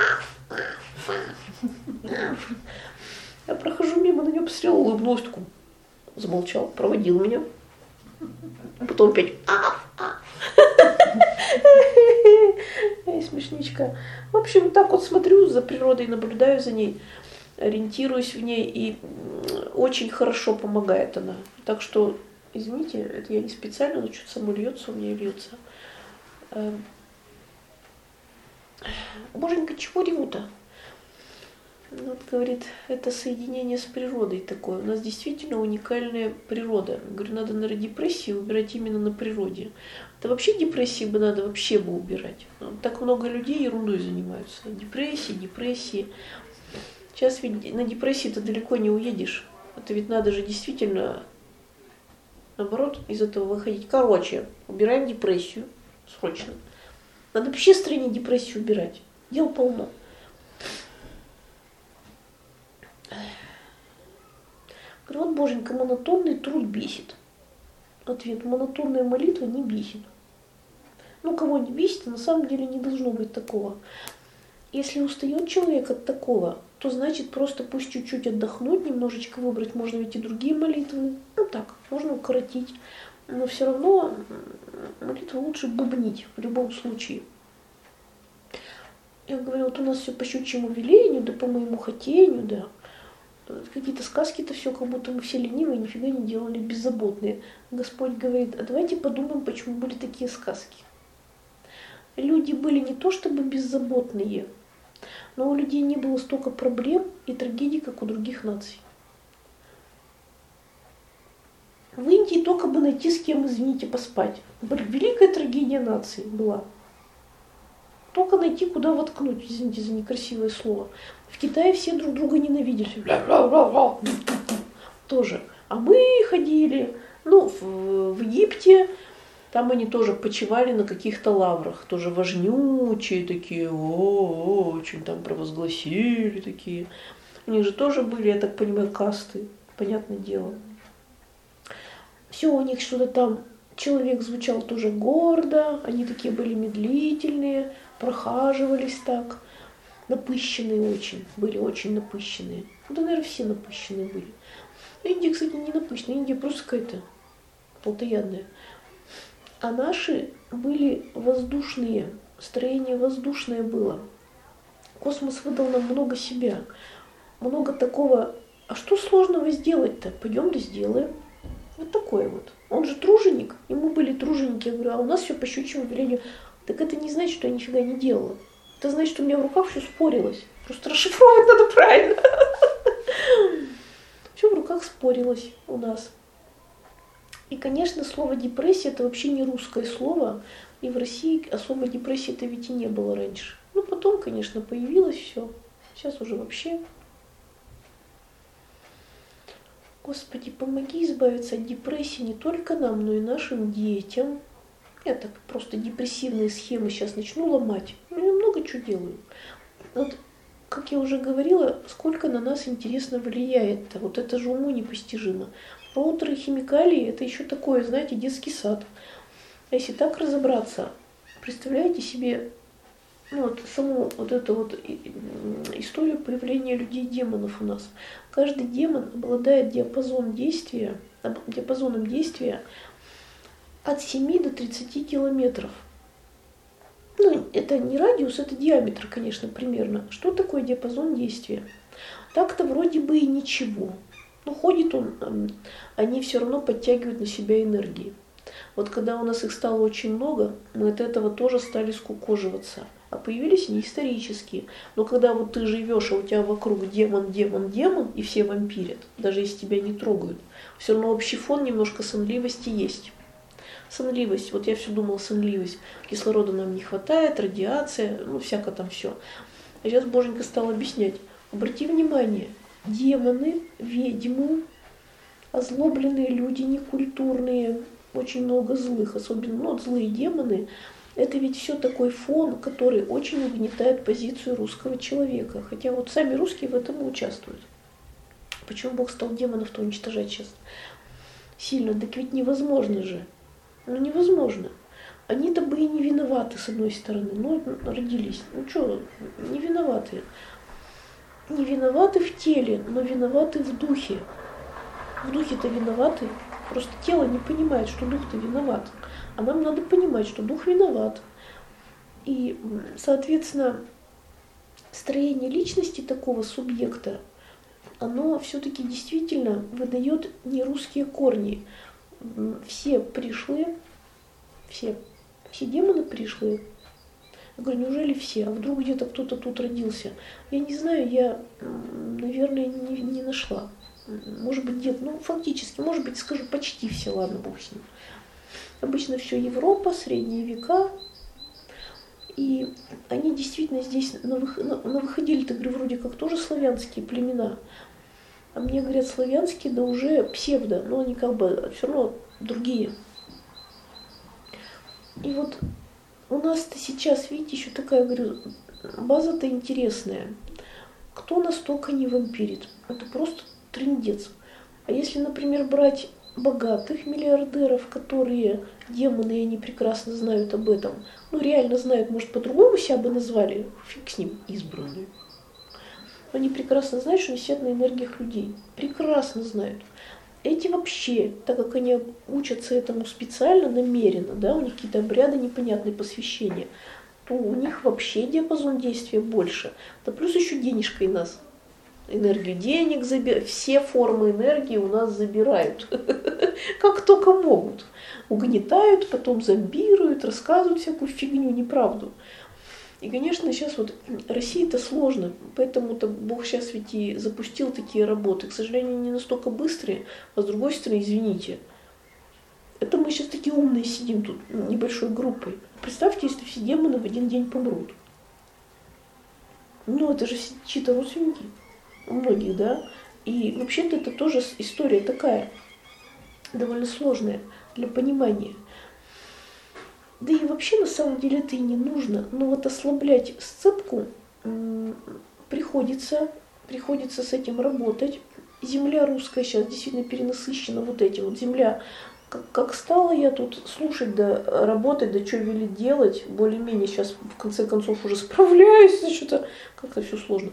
S1: Я прохожу мимо, на него посмотрела, улыбнулась, такой, замолчал, проводил меня. Потом опять эй, смешничка. В общем, так вот смотрю за природой, наблюдаю за ней, ориентируюсь в ней, и очень хорошо помогает она. Так что, извините, это я не специально, но что-то само льется, у меня льется. Боженька, чего реву-то? Вот, говорит, это соединение с природой такое. У нас действительно уникальная природа. Говорю, надо, наверное, депрессии убирать именно на природе. Да вообще депрессии бы надо вообще бы убирать. Так много людей ерундой занимаются. Депрессии. Сейчас ведь на депрессии-то далеко не уедешь. Это ведь надо же действительно, наоборот, из этого выходить. Короче, убираем депрессию срочно. Надо вообще в стране депрессию убирать. Дел полно. Говорю, вот, Боженька, монотонный труд бесит. Ответ, монотонная молитва не бесит. Ну, кого не бесит, на самом деле не должно быть такого. Если устает человек от такого, то значит просто пусть чуть-чуть отдохнуть, немножечко выбрать, можно ведь и другие молитвы. Ну так, можно укоротить. Но все равно молитву лучше бубнить в любом случае. Я говорю, вот у нас все по щучьему велению, да по моему хотению, да. Какие-то сказки-то все, как будто мы все ленивые, нифига не делали, беззаботные. Господь говорит, а давайте подумаем, почему были такие сказки. Люди были не то чтобы беззаботные, но у людей не было столько проблем и трагедий, как у других наций. В Индии только бы найти с кем, извините, поспать. Великая трагедия нации была. Только найти, куда воткнуть, извините за некрасивое слово. В Китае все друг друга ненавидели. Тоже. А мы ходили, в Египте, там они тоже почивали на каких-то лаврах, тоже важнючие такие, очень там провозгласили такие. У них же тоже были, я так понимаю, касты, понятное дело. Все у них что-то там, человек звучал тоже гордо, они такие были медлительные, прохаживались так, напыщенные очень, были очень напыщенные. Да, наверное, все напыщенные были. Индия, кстати, не напыщенная, Индия просто какая-то плотоядная. А наши были воздушные, строение воздушное было. Космос выдал нам много себя, много такого. А что сложного сделать-то? Пойдем сделаем. Вот такое вот. Он же труженик, ему были труженики. Я говорю, а у нас все по щучьему велению. Так это не значит, что я нифига не делала. Это значит, что у меня в руках все спорилось. Просто расшифровывать надо правильно. Все в руках оспорилось у нас. И, конечно, слово депрессия это вообще не русское слово, и в России особо депрессии-то ведь и не было раньше. Ну, потом, конечно, появилось все. Сейчас уже вообще. Господи, помоги избавиться от депрессии не только нам, но и нашим детям. Я так просто депрессивные схемы сейчас начну ломать. Ну, я много чего делаю. Вот, как я уже говорила, сколько на нас интересно влияет. Вот это же уму непостижимо. Роутеры, химикалии, это еще такое, знаете, детский сад. А если так разобраться, представляете себе, ну, вот саму вот эту вот историю появления людей-демонов у нас. Каждый демон обладает диапазоном действия от 7 до 30 километров. Ну, это не радиус, это диаметр, конечно, примерно. Что такое диапазон действия? Так-то вроде бы и ничего. Но ходит он, они все равно подтягивают на себя энергии. Вот когда у нас их стало очень много, мы от этого тоже стали скукоживаться. А появились они исторические. Но когда вот ты живешь, а у тебя вокруг демон, и все вампирят, даже если тебя не трогают, все равно общий фон немножко сонливости есть. Сонливость, вот я все думала, сонливость. Кислорода нам не хватает, радиация, ну всяко там все. А сейчас Боженька стал объяснять. Обрати внимание, демоны, ведьмы, озлобленные люди, некультурные, очень много злых, особенно ну, злые демоны, это ведь все такой фон, который очень угнетает позицию русского человека. Хотя вот сами русские в этом и участвуют. Почему Бог стал демонов-то уничтожать сейчас сильно? Так ведь невозможно же. Ну невозможно. Они-то бы и не виноваты, с одной стороны. Ну, родились. Ну что, не виноваты. Не виноваты в теле, но виноваты в духе. В духе-то виноваты. Просто тело не понимает, что дух-то виноват. А нам надо понимать, что дух виноват. И, соответственно, строение личности такого субъекта, оно все-таки действительно выдает не русские корни. Все пришлые, все демоны пришлые. Я говорю, неужели все? А вдруг где-то кто-то тут родился? Я не знаю, я, наверное, не нашла. Может быть, где-то, ну, фактически, может быть, скажу, почти все, ладно, бог с ним. Обычно все Европа, средние века. И они действительно здесь выходили-то, говорю, вроде как тоже славянские племена. А мне говорят, славянские, да уже псевдо, но они как бы все равно другие. И вот у нас-то сейчас, видите, еще такая, говорю, база-то интересная. Кто настолько не вампирит? Это просто трындец. А если, например, брать богатых миллиардеров, которые демоны, и они прекрасно знают об этом, ну реально знают, может, по-другому себя бы назвали, фиг с ним, избранные. Они прекрасно знают, что они сидят на энергиях людей. Прекрасно знают. Эти вообще, так как они учатся этому специально, намеренно, да, у них какие-то обряды непонятные, посвящения, то у них вообще диапазон действия больше. Да плюс еще денежкой нас. Энергию денег забирают, все формы энергии у нас забирают, как только могут. Угнетают, потом зомбируют, рассказывают всякую фигню, неправду. И, конечно, сейчас вот России-то сложно, поэтому-то Бог сейчас ведь и запустил такие работы. К сожалению, не настолько быстрые, а с другой стороны, извините, это мы сейчас такие умные сидим тут, небольшой группой. Представьте, если все демоны в один день помрут. Ну, это же чьи-то родственники. У многих, да. И вообще-то это тоже история такая, довольно сложная для понимания. Да и вообще на самом деле это и не нужно. Но вот ослаблять сцепку приходится с этим работать. Земля русская сейчас действительно перенасыщена вот этим. Вот земля, как стала я тут слушать, да работать, да что вели делать, более-менее сейчас в конце концов уже справляюсь, что-то как-то все сложно.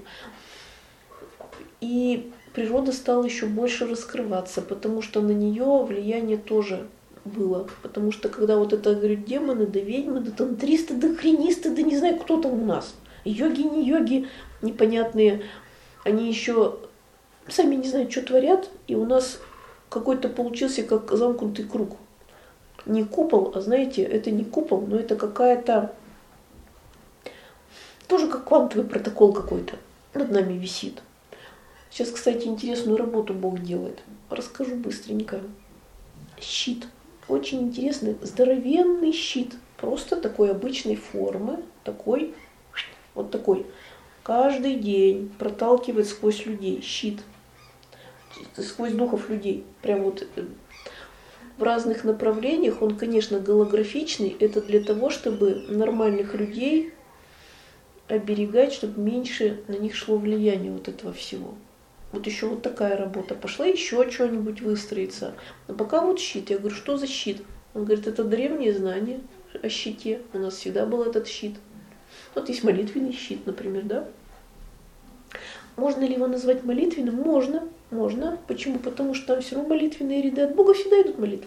S1: И природа стала еще больше раскрываться, потому что на нее влияние тоже было. Потому что когда вот это, говорю, демоны, да ведьмы, да тантристы, да хренисты, да не знаю, кто там у нас. Йоги, не йоги, непонятные. Они еще сами не знают, что творят. И у нас какой-то получился как замкнутый круг. Не купол, а знаете, это не купол, но это какая-то... Тоже как квантовый протокол какой-то над нами висит. Сейчас, кстати, интересную работу Бог делает. Расскажу быстренько. Щит. Очень интересный, здоровенный щит. Просто такой обычной формы. Такой, вот такой. Каждый день проталкивает сквозь людей щит. Сквозь духов людей. Прям вот в разных направлениях. Он, конечно, голографичный. Это для того, чтобы нормальных людей оберегать, чтобы меньше на них шло влияние вот этого всего. Вот еще вот такая работа пошла, еще что-нибудь выстроится. А пока вот щит. Я говорю, что за щит? Он говорит, это древние знания о щите. У нас всегда был этот щит. Вот есть молитвенный щит, например, да? Можно ли его назвать молитвенным? Можно. Можно. Почему? Потому что там все равно молитвенные ряды. От Бога всегда идут молитвы.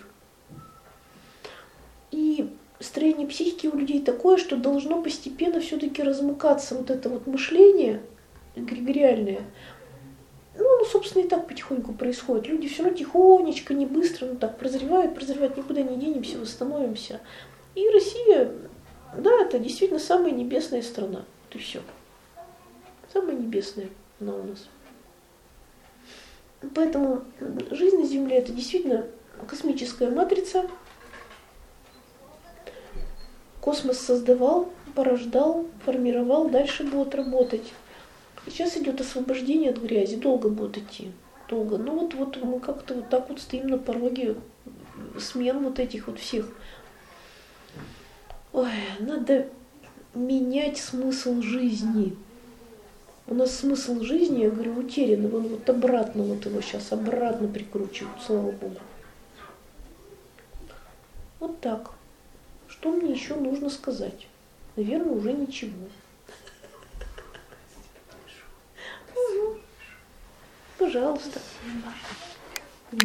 S1: И строение психики у людей такое, что должно постепенно все-таки размыкаться вот это вот мышление эгрегориальное. Ну, собственно, и так потихоньку происходит. Люди все равно тихонечко, не быстро, ну так прозревают, никуда не денемся, восстановимся. И Россия, да, это действительно самая небесная страна. Вот и все. Самая небесная она у нас. Поэтому жизнь на Земле — это действительно космическая матрица. Космос создавал, порождал, формировал, дальше будет работать. Сейчас идет освобождение от грязи, долго будет идти, долго. Ну вот мы как-то вот так вот стоим на пороге смен вот этих вот всех. Ой, надо менять смысл жизни. У нас смысл жизни, я говорю, утерян. Вон вот обратно вот его сейчас обратно прикручивают, слава Богу. Вот так. Что мне еще нужно сказать? Наверное, уже ничего. Пожалуйста.